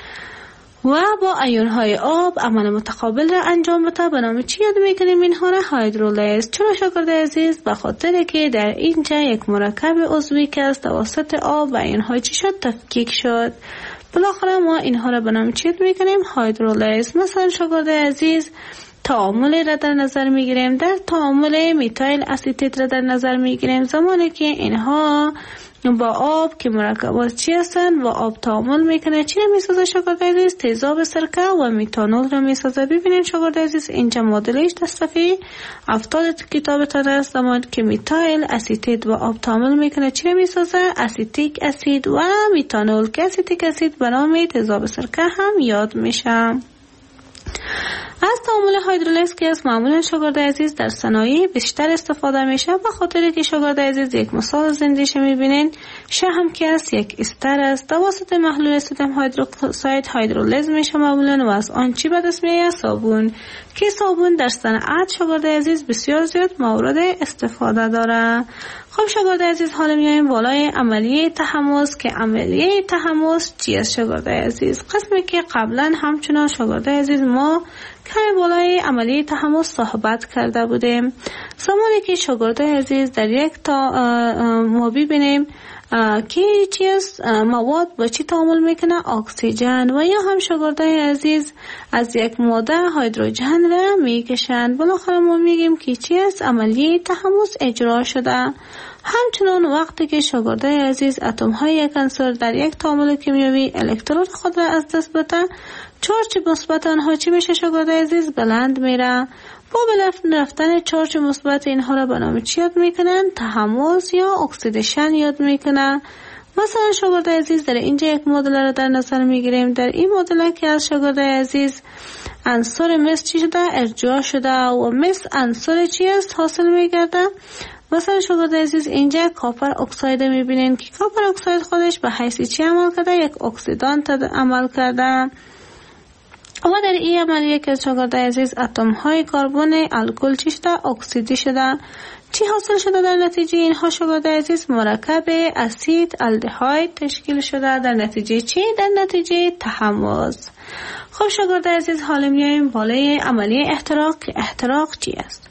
و با ایون های آب عمل متقابل را انجام بده به نام چی یاد میکنیم اینها را؟ هیدرولیز. چرا شاگرده عزیز؟ به خاطر که در اینجا یک مرکب عضوی که از توسط آب و ایون های چی شد؟ تفکیک شد. بالاخره ما اینها را به نام چی یاد میکنیم؟ هیدرولیز. مثلا شاگرده عزیز تعامل را در نظر میگیریم. در تعامل میتایل اسیتیت را در نظر میگیریم زمانی که اینها با آب که مرکبات چی هستن و آب تعامل میکنه چی را میسازه شاگرده عزیز؟ تیزاب سرکه و میتانول را میسازه. ببینید شاگرده عزیز اینجا مدلش در صفحه هفتاد کتابتان است. زمانی که میتایل اسیتیت و آب تعامل میکنه چی را میسازه؟ اسیتیک اسید و میتانول که اسیتیک اسید به نام تیزاب سرکه هم یاد میشه. از تعامل هیدرولیز که از معمولا شاگرده عزیز در صنایع بیشتر استفاده میشه به خاطر که شاگرده عزیز یک مثال زندیش میبینین. شحم که است یک استر است توسط محلول سدیم هیدروکساید هیدرولیز میشه معمولا و از آن چی به دست میاد؟ صابون که صابون در صنعت شاگرده عزیز بسیار زیاد مورد استفاده داره. خب شاگرده عزیز حالا میایم بالای عملیه تحمض که عملیه تحمض چی است شاگرده عزیز؟ قسمی که قبلا همچنان شاگرده عزیز ما کمی بالای عملیه تحمض صحبت کرده بودیم. زمانی که شاگرده عزیز در یک تا ما ببینیم که چی است مواد با چی تعامل میکنه؟ اکسیژن. و یا هم شاگرده عزیز از یک ماده هیدروژن را میکشند. بالاخره ما میگیم که چی است؟ عملیه تحمض اجرا شده. همچنان وقتی که شاگرده عزیز اتم های یک عنصر در یک تعامل کیمیایی الکترون خود را از دست بده چارج مثبت آنها چی میشه شاگرده عزیز؟ بلند میره. با بلند رفتن چارج مثبت اینها را به نام چی یاد میکنن؟ تحمض یا اکسیدیشن یاد میکنن. مثلا شاگرده عزیز در اینجا یک مدل را در نظر میگیریم. در این مدل که از شاگرده عزیز عنصر مس چی شده؟ ارجاع شده و مس عنصر چی است؟ حاصل میگرده. مثلا شاگرده عزیز اینجا کاپر اکساید میبینین که کاپر اکساید خودش به حیث چی عمل کرده؟ یک اکسیدانت عمل کرده. و در این عملیه که شاگرده عزیز اتم های کربن الکل چی شده؟ اکسیدی شده. چی حاصل شده در نتیجه اینها شاگرده عزیز؟ مرکب اسید الدهاید تشکیل شده. در نتیجه چی؟ در نتیجه تحمض. خب شاگرده عزیز حالا میایم بالای عملیه احتراق که احتراق چی است؟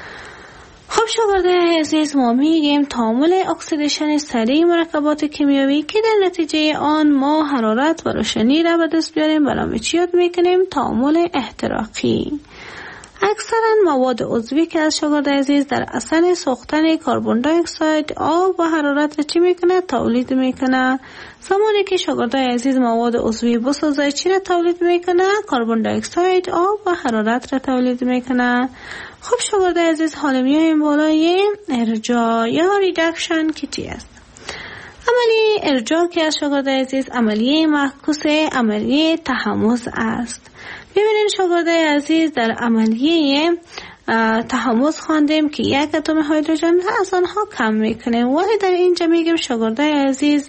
خب شاگرده عزیز ما میگیم تعامل اکسیدیشن سریع مرکبات کیمیایی که در نتیجه آن ما حرارت و روشنی را به دست بیاریم به نام چی یاد میکنیم؟ تعامل احتراقی. اکثرا مواد عضوی که از شاگرده عزیز در اثر سوختن کربن دی اکساید آب و حرارت را چی میکنه؟ تولید میکنه. زمانی که شاگرده عزیز مواد عضوی بسازه چی را تولید میکنه؟ کربن دی اکساید آب و حرارت را تولید میکنه. خب شاگرده عزیز حالا میایم بالای ارجاع یا ریدکشن که چی است؟ عملیه ارجاع که از شاگرده عزیز عملیه معکوس عملیه تحمض است. ببینید شاگرده عزیز در عملیه تحمض خواندیم که یک اتم هیدروژن را از آنها کم میکنیم ولی در اینجا میگیم شاگرده عزیز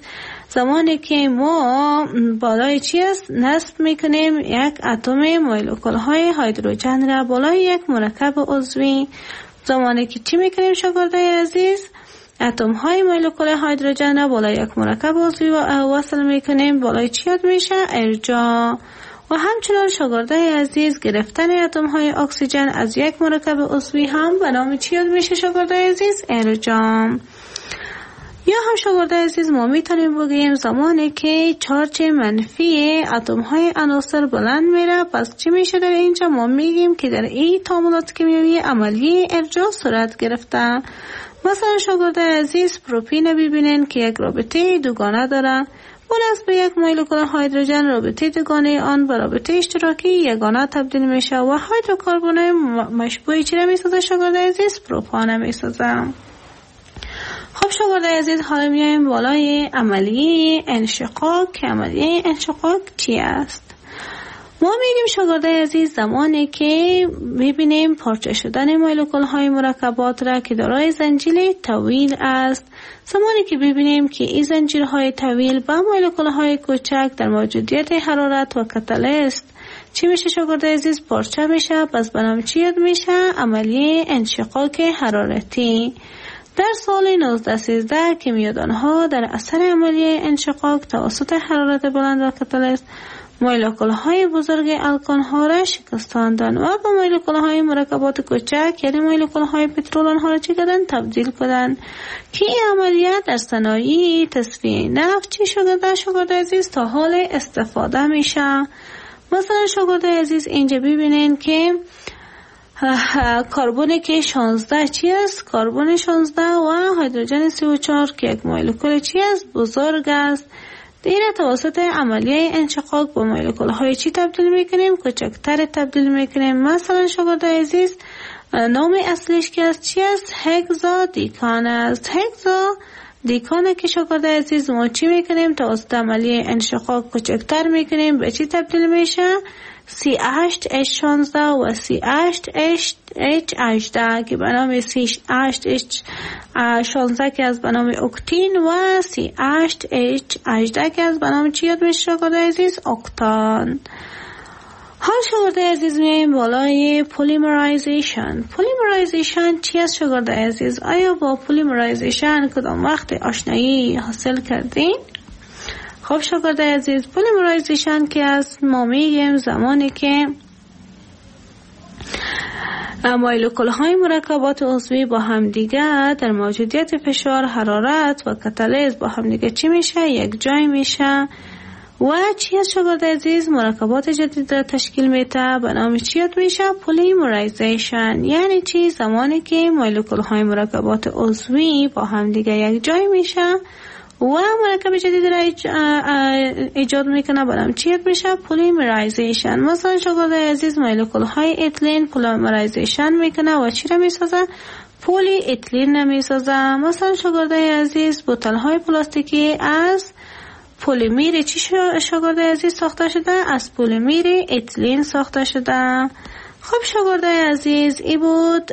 زمانی که ما بالای چی است نصب میکنیم یک اتم مولکول های هیدروژن را بالای یک مرکب عضوی، زمانی که چی میکنیم شاگردای عزیز؟ اتم های مولکول هیدروژن را بالای یک مرکب عضوی وصل میکنیم، بالای چی یاد میشه؟ ارجاع. و همچنان شاگردای عزیز گرفتن اتم های اکسیژن از یک مرکب عضوی هم به نام چی یاد میشه شاگردای عزیز؟ ارجاع. یا هم شاگردای عزیز ما میتونیم بگیم زمانی که چارج منفی اتم های عناصر بلند میره، پس چی میشه در اینجا؟ ما میگیم که در این تعاملات کیمیایی عملیه ارجاع صورت گرفته. مثلا شاگردای عزیز پروپین ببینین که یک رابطه دوگانه داره، بنسبت به یک مولکول هیدروژن رابطه دوگانه آن به رابطه اشتراکی یگانه تبدیل میشه و هیدروکربن مشبوع چی را میسازه شاگردای عزیز؟ پروپان میسازه. خب شاگردای عزیز حالا میایم بالای عملیه انشقاق که عملیه انشقاق چی است؟ ما میگیم شاگردای عزیز زمانی که میبینیم پارچه شدن مولکول های مرکبات را که دارای زنجیر طویل است، زمانی که ببینیم که این زنجیرهای طویل با مولکول های کوچک در موجودیت حرارت و کاتالیست چی میشه شاگردای عزیز؟ پارچه میشه. پس به نام چی یاد میشه؟ عملیه انشقاق حرارتی. در سال نوزده سیزده کیمیادانها در اثر عملیه انشقاق توسط حرارت بلند و کاتالیست مولکول های بزرگ الکان ها را شکستاندند و با مولکول های مرکبات کوچک یعنی مولکول های پترول آنها را چی کردند؟ تبدیل کردند که این عملیات در صنایع تصفیه نفت چی شده شاگردای عزیز تا حال استفاده میشه. مثلا شاگردای عزیز اینجا ببینین که کربن که شانزده چی است؟ کربن شانزده و هیدروژن سی و چهار که یک مولکول چی است؟ بزرگ است. دیره توسط عملیه انشقاق با مولکول های چی تبدیل میکنیم؟ کوچکتر تبدیل میکنیم. مثلا شاگردای عزیز نام اصلیش که است چی است؟ هگزا دیکان است. هگزا دیکانه که شاگردای عزیز ما چی میکنیم؟ توسط عملیه انشقاق کوچکتر میکنیم، به چی تبدیل میشه؟ سی هشت اچ شانزده و سی هشت اچ هجده که به نام سی هشت اچ شانزده که از به نام اکتین و سی هشت اچ هجده که از به نام چی یاد میشه شاگردای عزیز؟ اکتان. حال شاگردای عزیز میایم بالای پلیمرایزیشن. پلیمرایزیشن چی است شاگردای عزیز؟ آیا با پلیمرایزیشن کدام وقت آشنایی حاصل کردین؟ خب شاگردای عزیز پلیمرایزیشن که از ما میگیم زمانی که مولکول های مرکبات عضوی با همدیگه در موجودیت فشار، حرارت و کاتالیز با همدیگه چی میشه؟ یک جای میشه و چی از شاگردای عزیز مرکبات جدید را تشکیل میده به نام چی یاد میشه؟ پلیمرایزیشن. یعنی چی؟ زمانی که مولکول های مرکبات عضوی با همدیگه یک جای میشه و مرکب جدید را ایجاد میکنه به نام چی یاد میشه؟ پلیمرایزیشن. مثلا شاگردای عزیز مولکول های اتلین پلیمرایزیشن میکنه و چی را میسازه؟ پلی اتلین میسازه. مثلا شاگردای عزیز بوتل های پلاستیکی از پلیمر چی شاگردای عزیز ساخته شده؟ از پلیمر اتلین ساخته شده. خب شاگردای عزیز ای بود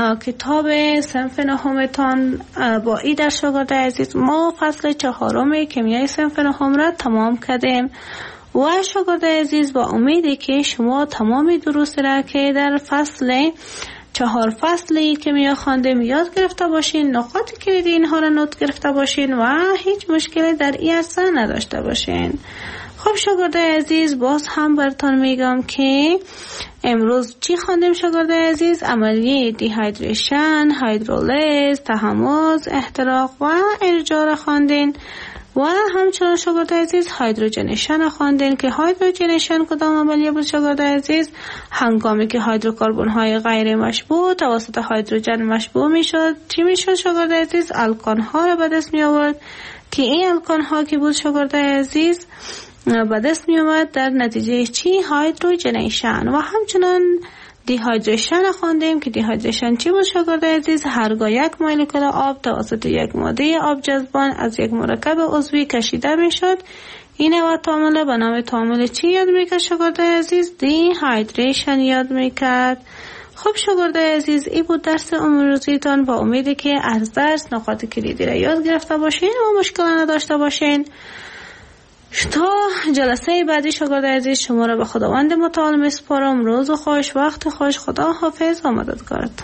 کتاب صنف نهمتان. با ای در شاگردای عزیز ما فصل چهارم کیمیای صنف نهم را تمام کردیم و شاگردای عزیز با امیدی که شما تمام دروس را که در فصل چهار فصلی که می خواندیم یاد گرفته باشین، نقاط کلیدی اینها را نوت گرفته باشین و هیچ مشکلی در این عرصه نداشته باشین. خب شاگردای عزیز باز هم براتون میگم که امروز چی خواندیم شاگردای عزیز؟ عملیه دیهایدریشن، هیدرولیز، تحمض، احتراق و ارجاع را خواندین و همچنان شاگردای عزیز هیدروژنیشن خواندین که هیدروژنیشن کدام عملیه بود شاگردای عزیز؟ هنگامی که هیدروکربن های غیر مشبوع توسط هیدروژن مشبوع میشد چی میشد شاگردای عزیز؟ الکان ها را به دست می آورد که این الکان ها که بود شاگردای عزیز به دست می آمد در نتیجه چی؟ هیدروژنیشن. و همچنان دیهایدریشن خواندیم که دیهایدریشن چی بود شاگردای عزیز؟ هرگاه یک مولکول آب توسط یک ماده آب جذبان از یک مرکب عضوی کشیده می شد، این و تعامل به نام تعامل چی یاد می کرد شاگردای عزیز؟ دیهایدریشن یاد می کرد. خب شاگردای عزیز، این بود درس امروزیتان. با امیدی که از درس نکات کلیدی را یاد گرفته باشین و مشکل نداشته باشین. تا جلسه بعدی شاگردای عزیز شما را به خداوند متعال میسپارم. روز خوش، وقت خوش، خدا حافظ و مددگارتان.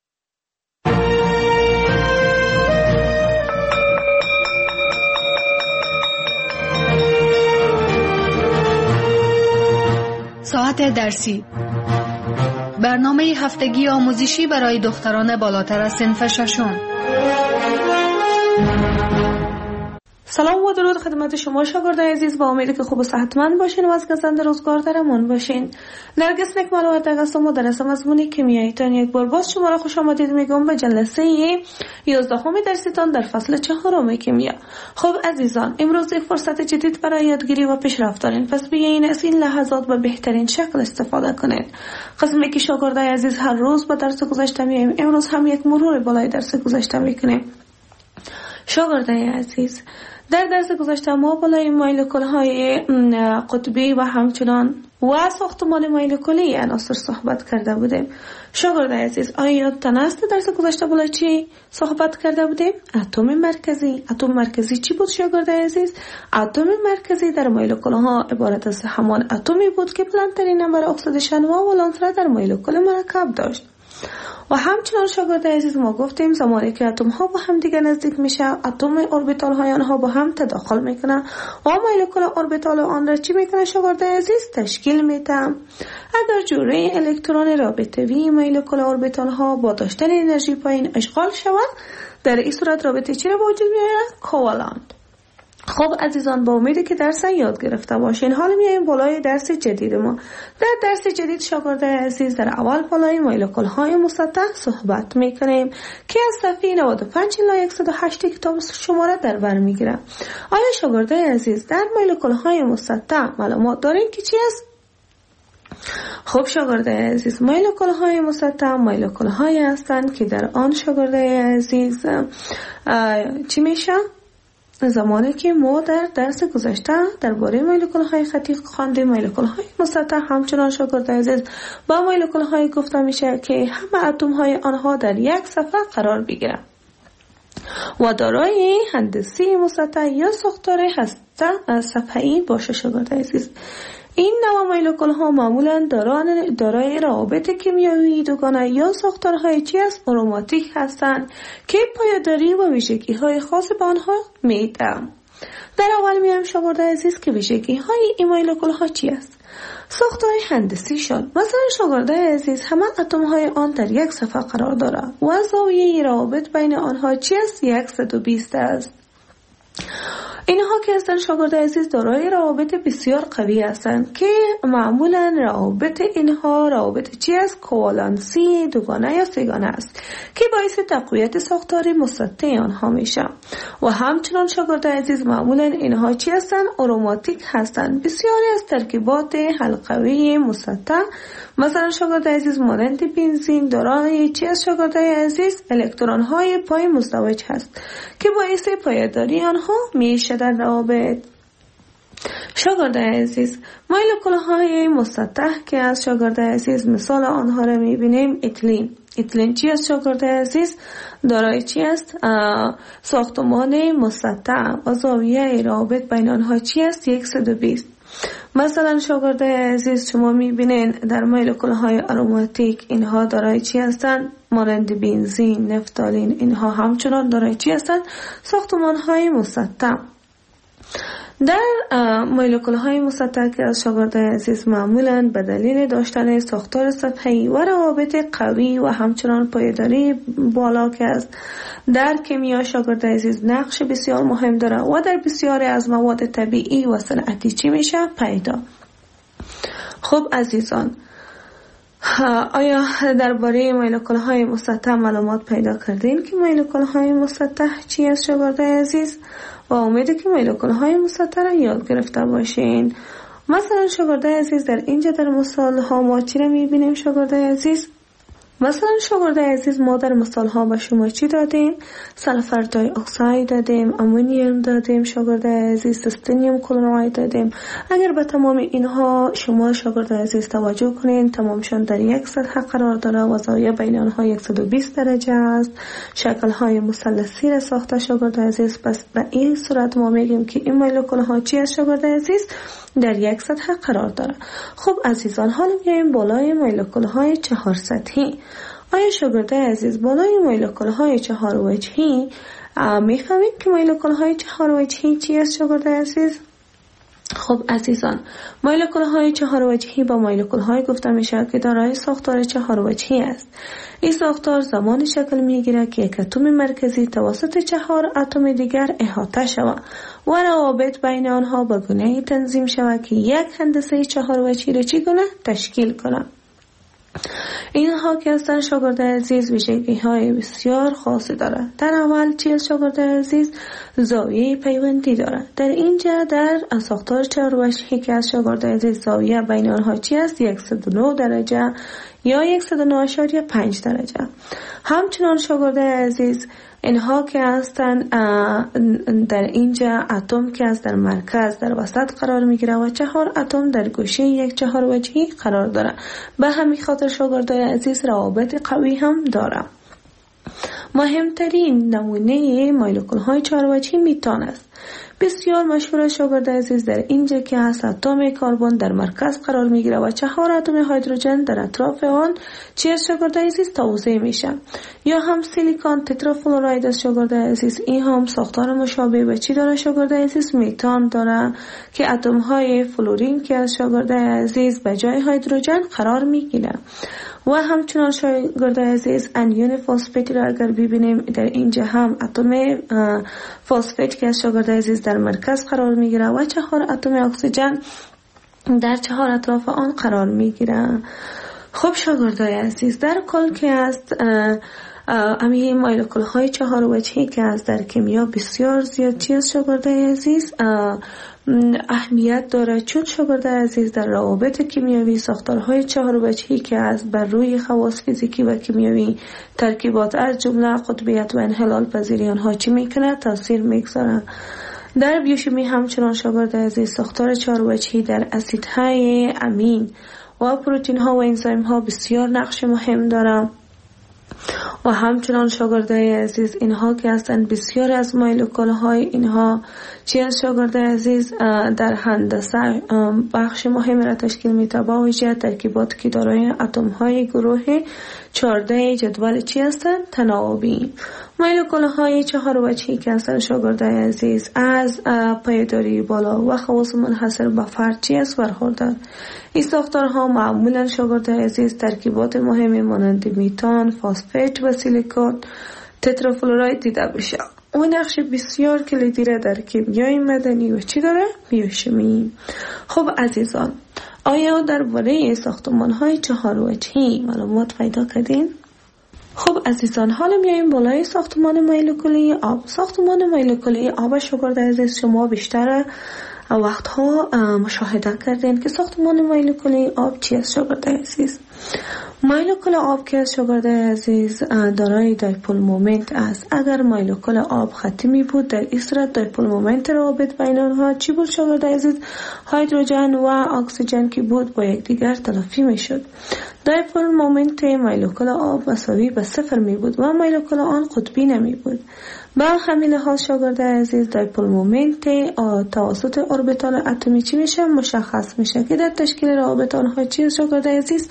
ساعت درسی، برنامه هفتگی آموزشی برای دختران بالاتر از صنف ششم. سلام و درود خدمت شما شاگردای عزیز. با امیدی که خوب و صحتمند باشین و از گزند روزگار در امان باشین. نرگس نکمل و دقیقستم و درس مضمون کیمیاییتان یک بار باز شما را خوش آمدید میگم به جلسه یازدهم درسیتان در فصل چهارم کیمیا. خب عزیزان، امروز یک فرصت جدید برای یادگیری و پیشرفت دارین، پس بیاین از این لحظات به بهترین شکل استفاده کنین. قسمی که شاگردای عزیز هر روز با درس گذشته میایم، امروز هم یک مرور بالای درس گذشته میکنیم. شاگردای عزیز، در درس گذشته ما بالای مولکول‌های قطبی و همچنان و ساختمان مولکولی عناصر صحبت کرده بودیم. شاگردای عزیز، آیا یادتان است درس گذشته بالای چی صحبت کرده بودیم؟ اتم مرکزی. اتم مرکزی چی بود شاگردای عزیز؟ اتم مرکزی در مولکول‌ها عبارت از همان اتمی بود که بلندترین نمبر اکسیدیشن و ولانس را در مولکول مرکب داشت. و همچنان شاگردای عزیز ما گفتیم زمانی که اتم ها با هم دیگه نزدیک میشه، اتم اوربیتال های آنها با هم تداخل میکنه و مولکول اوربیتال آن را چی میکنه شاگردای عزیز؟ تشکیل میده. اگر جوره الکترون رابطه‌ای مولکول اوربیتال ها با داشتن انرژی پایین اشغال شود، در این صورت رابطه چی را به وجود میاره؟ کوالنت. خب عزیزان، با امیدی که درس یاد گرفته باشین، حالا میایم بالای درس جدید ما. در درس جدید شاگردای عزیز در اول بالای مولکول های مسطح صحبت میکنیم که از صفحه نود و پنج الی صد و هشت کتاب شماره در بر میگیره. آیا شاگردای عزیز در مولکول های مسطح معلومات دارین که چی است؟ خب شاگردای عزیز، مولکول های مسطح مولکول های هستند که در آن شاگردای عزیز چی میشه؟ زمانی که ما در درس گذشته درباره مولکول های خطی خواندیم، مولکول های مسطح همچنان شاگردای عزیز با مولکول های گفته میشه که همه اتم های آنها در یک صفحه قرار بگیرند و دارای هندسی مسطح یا ساختار هسته صفحه‌ای باشه. شاگردای عزیز، این نوع مولکول ها معمولا دارای روابط کیمیایی دوگانه یا ساختارهای چی است؟ آروماتیک هستند که پایداری و ویژگی های خاص به آنها میدن. در اول میایم شاگردای عزیز که ویژگی های این مولکول ها چی است؟ ساختار هندسی شد. مثلا شاگردای عزیز همه اتم های آن در یک صفحه قرار داره و زاویه روابط بین آنها چی است؟ صد و بیست است. اینها که هستند شاگردای عزیز دارای روابط بسیار قوی هستند که معمولا روابط اینها روابط چی است؟ کوالنسی دوگانه یا سه‌گانه است که باعث تقویت ساختار مسطح آنها میشه. و همچنان شاگردای عزیز معمولا اینها چی هستند؟ آروماتیک هستند. بسیاری از ترکیبات حلقوی مسطح مثلا شاگردای عزیز مانند بنزین دارای چی است شاگردای عزیز؟ الکترون های پای مزدوج هست که باعث پایداری آنها میشه در روابط. شاگردای عزیز، مولکول های مسطح که از شاگردای عزیز مثال آنها را میبینیم، اتلین. اتلین چی است شاگردای عزیز؟ دارای چی است؟ ساختمان مسطح و زاویه روابط بین آنها چی است؟ صد و بیست. مثلا شاگردای عزیز شما میبینین در مولکول های آروماتیک اینها دارای چی هستند؟ مانند بنزین، نفتالین، اینها همچنان دارای چی هستند؟ ساختمان های مسطح. در مولکول های مسطح که از شاگردای عزیز معمولا به دلیل داشتن ساختار سطحی و روابط قوی و همچنان پایداری بالا که است در کیمیا شاگردای عزیز نقش بسیار مهم داره و در بسیاری از مواد طبیعی و صنعتی چی میشه؟ پیدا. خب عزیزان، آیا درباره مولکول های مسطح معلومات پیدا کردین که مولکول های مسطح چی است شاگردای عزیز؟ و امیده که مولکول های مسطح را یاد گرفته باشین. مثلا شاگردای عزیز در اینجا در مثال ها ما چی را میبینیم شاگردای عزیز؟ مثلا شاگرد عزیز ما در مثال ها به شما چی دادیم؟ سلفر دای اکساید دادیم، امونیوم دادیم، شاگرد عزیز سستنیوم کلراید دادیم. اگر به تمام اینها شما شاگرد عزیز توجه کنین، تمامشان در یک سطح قرار داره و زاویه بین آنها صد و بیست درجه است. شکل های مثلثی را ساخته شاگرد عزیز. پس به این صورت ما میگیم که این مولکول ها چی است شاگرد عزیز؟ در یک سطح قرار داره. خب عزیزان، حالا میایم بالای مولکول های چهار سطحی. آیا شاگرد عزیز بالای مولکول های چهار وجهی میفهمید که مولکول های چهار وجهی چی است شاگرد عزیز؟ خب عزیزان، مولکول های چهار وجهی با مولکول های گفته میشه که دارای ساختار چهار وجهی است. این ساختار زمان شکل میگیره که یک اتم مرکزی توسط چهار اتم دیگر احاطه شود و روابط بین آنها به گونه‌ای تنظیم شود که یک هندسه چهار وجهی را چگونه تشکیل کنه. اینها که هستن شاگرد عزیز ویژگی های بسیار خاصی داره. در اول چیز شاگرد عزیز زاویه پیوندی داره. در اینجا در ساختار چهار وجهی که از شاگرد عزیز زاویه بین آنها چی است؟ صد و نه درجه یا صد و نه و پنج درجه. همچنان شاگرد عزیز اینها که هستن در اینجا اتم که از در مرکز در وسط قرار میگیره و چهار اتم در گوشه یک چهار وجهی قرار داره. به همین خاطر شاگرد عزیز روابط قوی هم داره. مهمترین نمونه مولکول های چهار وجهی میتان است. بسیار مشهور شاگرد عزیز در اینجا که هست اتم کربن در مرکز قرار میگیره و چهار اتم هیدروژن در اطراف آن چی از شاگرد عزیز توزیع میشه. یا هم سیلیکون تترافلوراید از شاگرد عزیز، این هم ساختار مشابه به چی داره شاگرد عزیز؟ میتان داره که اتم های فلورین که از شاگرد عزیز به جای هیدروژن قرار میگیره. و همچنان شاگرد عزیز انیون فسفت را اگر ببینیم در اینجا هم اتم فسفت که از شاگرد عزیز در مرکز قرار میگیره و چهار اتم اکسیژن در چهار اطراف آن قرار میگیره. خب شاگرد عزیز، در کل که است امی مولکول های چهار وجهی که از در کیمیا بسیار زیاد چیز شاگرد عزیز اهمیت داره، چون شاگرد عزیز در روابط کیمیایی ساختارهای چهار وجهی که از بر روی خواص فیزیکی و کیمیایی ترکیبات از جمله قطبیت و انحلال پذیری آنها چی میکنه؟ تاثیر میگذاره. در بیوشیمی همچنان شاگرد عزیز ساختار چهار وجهی در اسیدهای امین و پروتین ها و انزیم ها بسیار نقش مهم داره. و همچنان شاگرد عزیز اینها که هستند بسیار از مولکول های اینها چی از شاگرد عزیز در هندسه بخش مهم را تشکیل میده، با وجه ترکیبات که دارای اتم های گروه چهارده جدول چی هستند؟ تناوبی. مولکول های چهار وجهی که هستند شاگرد عزیز از پایداری بالا و خواص منحصر به فرد چی است برخوردار. این ساختارها معمولا شاگرد عزیز ترکیبات مهمی مانند میتان، فسفت و سیلیکون تترافلوراید دیده بشه. اون نقش بسیار کلیدی را در کیمیای مدنی و چی داره؟ بیوشیمی. خب عزیزان، آیا درباره ساختمان های چهار وجهی معلومات پیدا کردین؟ خب عزیزان، حالا میایم بالای ساختمان مولکولی آب. ساختمان مولکولی آب شاگرد عزیز شما بیشتر وقتها مشاهده کردین که ساختمان مولکولی آب چی است شاگرد عزیز؟ مولکول آب که از شاگرد عزیز دارای دایپول مومنت است. اگر مولکول آب خطی می بود در این صورت دایپول مومنت روابط بین آنها چی بود شاگرد عزیز؟ هیدروژن و اکسیژن که بود با یکدیگر تلافی می شد. دایپول مومنت مولکول آب مساوی به صفر می بود و مولکول آن قطبی نمی بود. با همین لحاظ شاگرد عزیز دایپول مومنت توسط اوربیتال اتمی چی میشه؟ مشخص میشه که در تشکیل روابط آنها چی شاگرد عزیز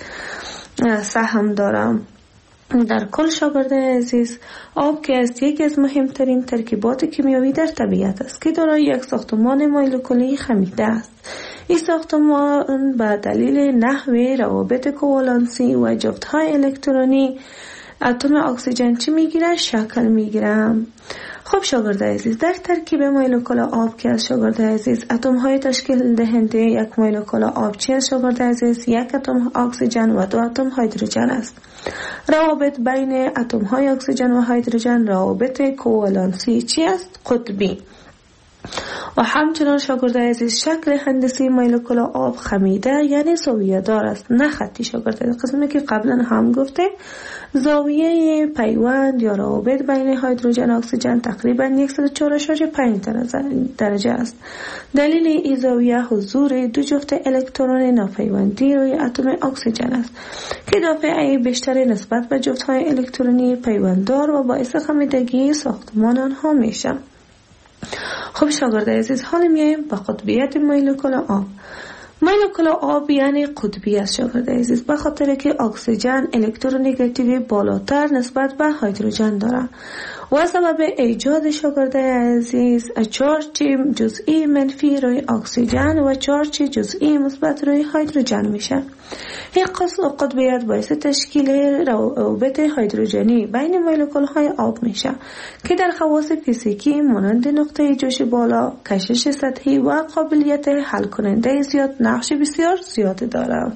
سهم دارم. در کل شاگرد عزیز آب که است یکی از مهمترین ترکیبات کیمیایی در طبیعت است که دارای یک ساختمان مولکولی خمیده است. این ساختمان به دلیل نحوه روابط کوالانسی و جفت‌های الکترونی اتم اکسیژن چی میگیره؟ شکل میگیره. خب شاگرد عزیز، در ترکیب مولکول آب که از شاگرد عزیز اتم های تشکیل دهنده یک مولکول آب چی است شاگرد عزیز؟ یک اتم اکسیژن و دو اتم هیدروژن است. روابط بین اتم های اکسیژن و هیدروژن روابط کوالانسی چی است؟ قطبی. و همچنان شاگرد عزیز شکل هندسی مولکول آب خمیده یعنی زاویه دار است، نه خطی. شاگرد عزیز قسمی که قبلا هم گفته زاویه پیوند یا روابط بین هیدروژن و اکسیژن تقریبا صد و چهار ممیز پنج درجه است. دلیل این زاویه حضور دو جفت الکترون ناپیوندی روی اتم اکسیژن است که دافعه بیشتری نسبت به جفت‌های الکترونی پیونددار و باعث خمیدگی ساختمان آنها میشه. خب شاگرد عزیز حالا میایم به قطبیت مولکول آب. مولکول آب یعنی قطبی است شاگرد عزیز، به خاطر که اکسیژن الکترونگاتیوی بالاتر نسبت به هیدروژن داره و سبب ایجاد شاگرد عزیز چارج جزئی منفی روی اکسیژن و چارج جزئی مثبت روی هیدروژن میشه. این قطبیت باعث تشکیل روابط هیدروژنی بین مولکول های آب میشه که در خواص فیزیکی مانند نقطه جوش بالا، کشش سطحی و قابلیت حل کننده زیاد نقش بسیار زیاد داره.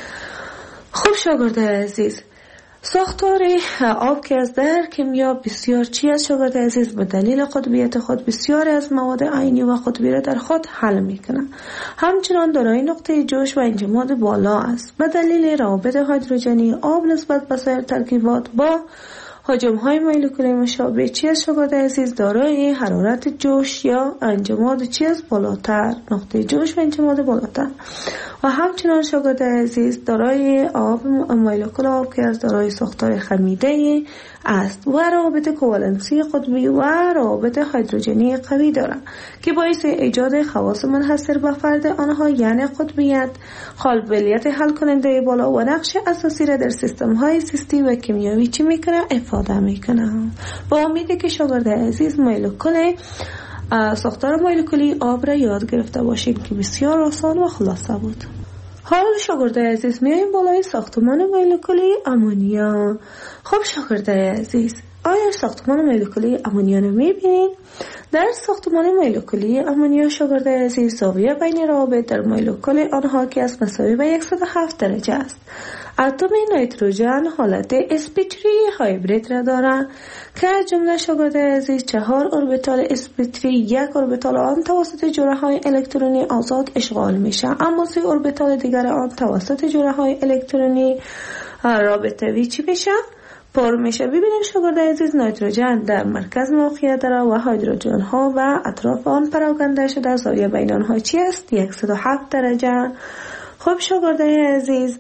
خب شاگرد عزیز ساختار آب که از در کیمیا بسیار چی است شاگرد عزیز؟ به دلیل قطبیت خود بسیار از مواد عینی و قطبی را در خود حل میکنه. همچنان دارای نقطه جوش و انجماد بالا است. به دلیل روابط هیدروژنی آب نسبت به سایر ترکیبات با حجم های مولکولی مشابه چی است شاگرد عزیز؟ دارای حرارت جوش یا انجماد چی است بالاتر، نقطه جوش و انجماد بالاتر. و همچنان شاگرد عزیز دارای آب مولکول آب که از دارای ساختار خمیده است و روابط کوالنسی قطبی و روابط هیدروژنی قوی دارند که باعث ایجاد خواص منحصر به فرد آنها یعنی قطبیت، قابلیت حل کننده بالا و نقش اساسی را در سیستم های سیستی و کیمیایی چی میکنه؟ افاده میکنه. با امیده که شاگرد عزیز مولکول ساختار مولکولی آب را یاد گرفته باشیم که بسیار آسان و خلاصه بود. حالا شاگرد عزیز میایم بالای ساختمان مولکولی آمونیا. خب شاگرد عزیز آیا ساختمان مولکولی آمونیا رو میبینید؟ در ساختمان مولکولی آمونیا شاگرد عزیز زاویه بین روابط در مولکول آنها که از مساوی به صد و هفت درجه است. اتم نیتروژن حالت اسپیتری هایبرید را دارد که از جمله شاگرد عزیز چهار اوربیتال اسپیتری یک اوربیتال آن توسط جوره های الکترونی آزاد اشغال میشه، اما سه اوربیتال دیگر آن توسط جوره های الکترونی رابطه‌ای چی میشه؟ پر میشه. ببینیم شاگرد عزیز نیتروژن در مرکز موقعیت داره و هیدروژن ها و اطراف آن پراکنده شده. زاویه بین آنها چی است؟ صد و هفت درجه. خب شاگرد عزیز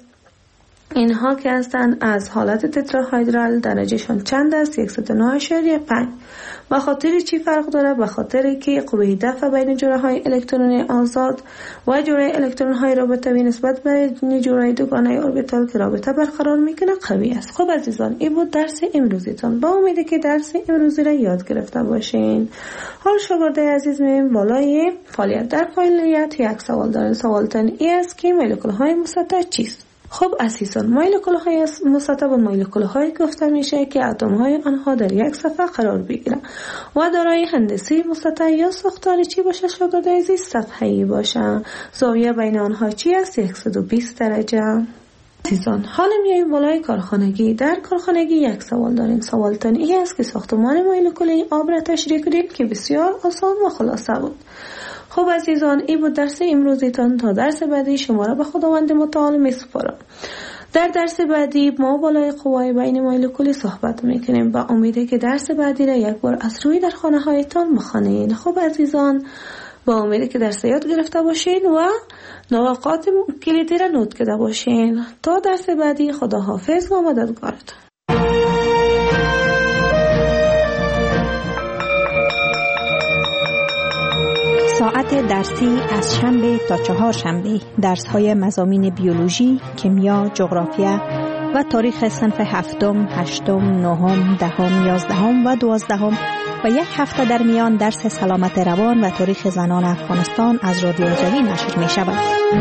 اینها که هستند از حالت تتراهیدرال درجهشان چند است؟ صد و نه اشاریه پنج. به خاطر چی فرق داره؟ به خاطر که قوه دفع بین جوره های الکترونی آزاد و جوره الکترون های رابطه‌ای نسبت به جوره دوگانه اوربیتال که رابطه برقرار میکنه قوی است. خب عزیزان این بود درس امروزیتان. با امیده که درس امروزی را یاد گرفته باشین. حال شاگرد عزیز میایم بالای فعالیت. در فعالیت یک سوال داریم. سوالتان این است که مولکول های مسطح چیست؟ خب عزیزان مولکول های مسطح به مولکول های گفته میشه که اتم های آنها در یک صفحه قرار بگیرن و دارای هندسی مسطح یا ساختار چی باشه شاگرد عزیز؟ صفحه‌ای باشه. زاویه بین آنها چی است؟ صد و بیست درجه. عزیزان حالا میایم بالای کارخانگی. در کارخانگی یک سوال داریم. سوالتان این است که ساختمان مولکولی آب را تشریح کنیم که بسیار آسان و خلاصه بود. خب عزیزان این بود درس امروزیتان. تا درس بعدی شما را به خداوند متعال میسپارم. در درس بعدی ما بالای قوای بین مولکولی صحبت میکنیم. با امیده که درس بعدی را یک بار از روی در خانه هایتان بخوانید. خب عزیزان با امیده که درس یاد گرفته باشین و نقاط کلیدی را نوت کرده باشین. تا درس بعدی خدا حافظ و مددگارتان. ساعت درسی از شنبه تا چهار شنبه درس های مضامین بیولوژی، کیمیا، جغرافیا و تاریخ صنف هفتم، هشتم، نهم، دهم، یازدهم و دوازدهم و یک هفته در میان درس سلامت روان و تاریخ زنان افغانستان از رادیو رضوی نشر می شود.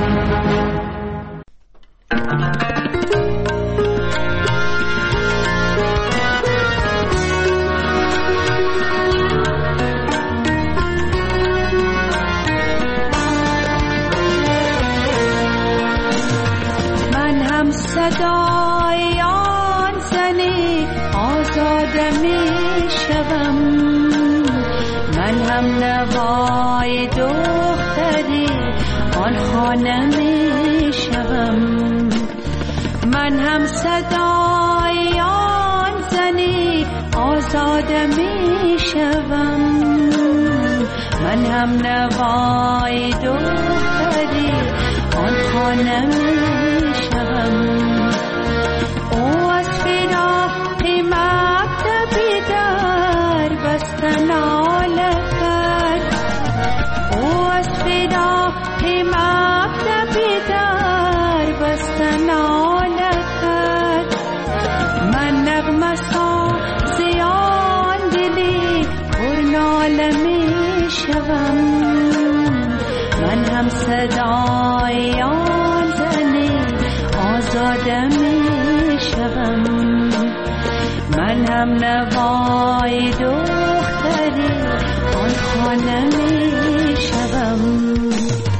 صدای آن زنی آزاده می شوم، من هم نوای دختری آن خانه می شوم، من هم صدای آن زنی آزاده می شوم، من هم نوای دختری آن خانه می شوم. او از فراق مکتب در بستن آله کرد، او از فراق مکتب در بستن آله کرد. من نغمه سازی آن دلی پر ناله می شوم، من هم صدای آن زنی آزاده می شوم، من هم نوای دختری آن خانه می شوم.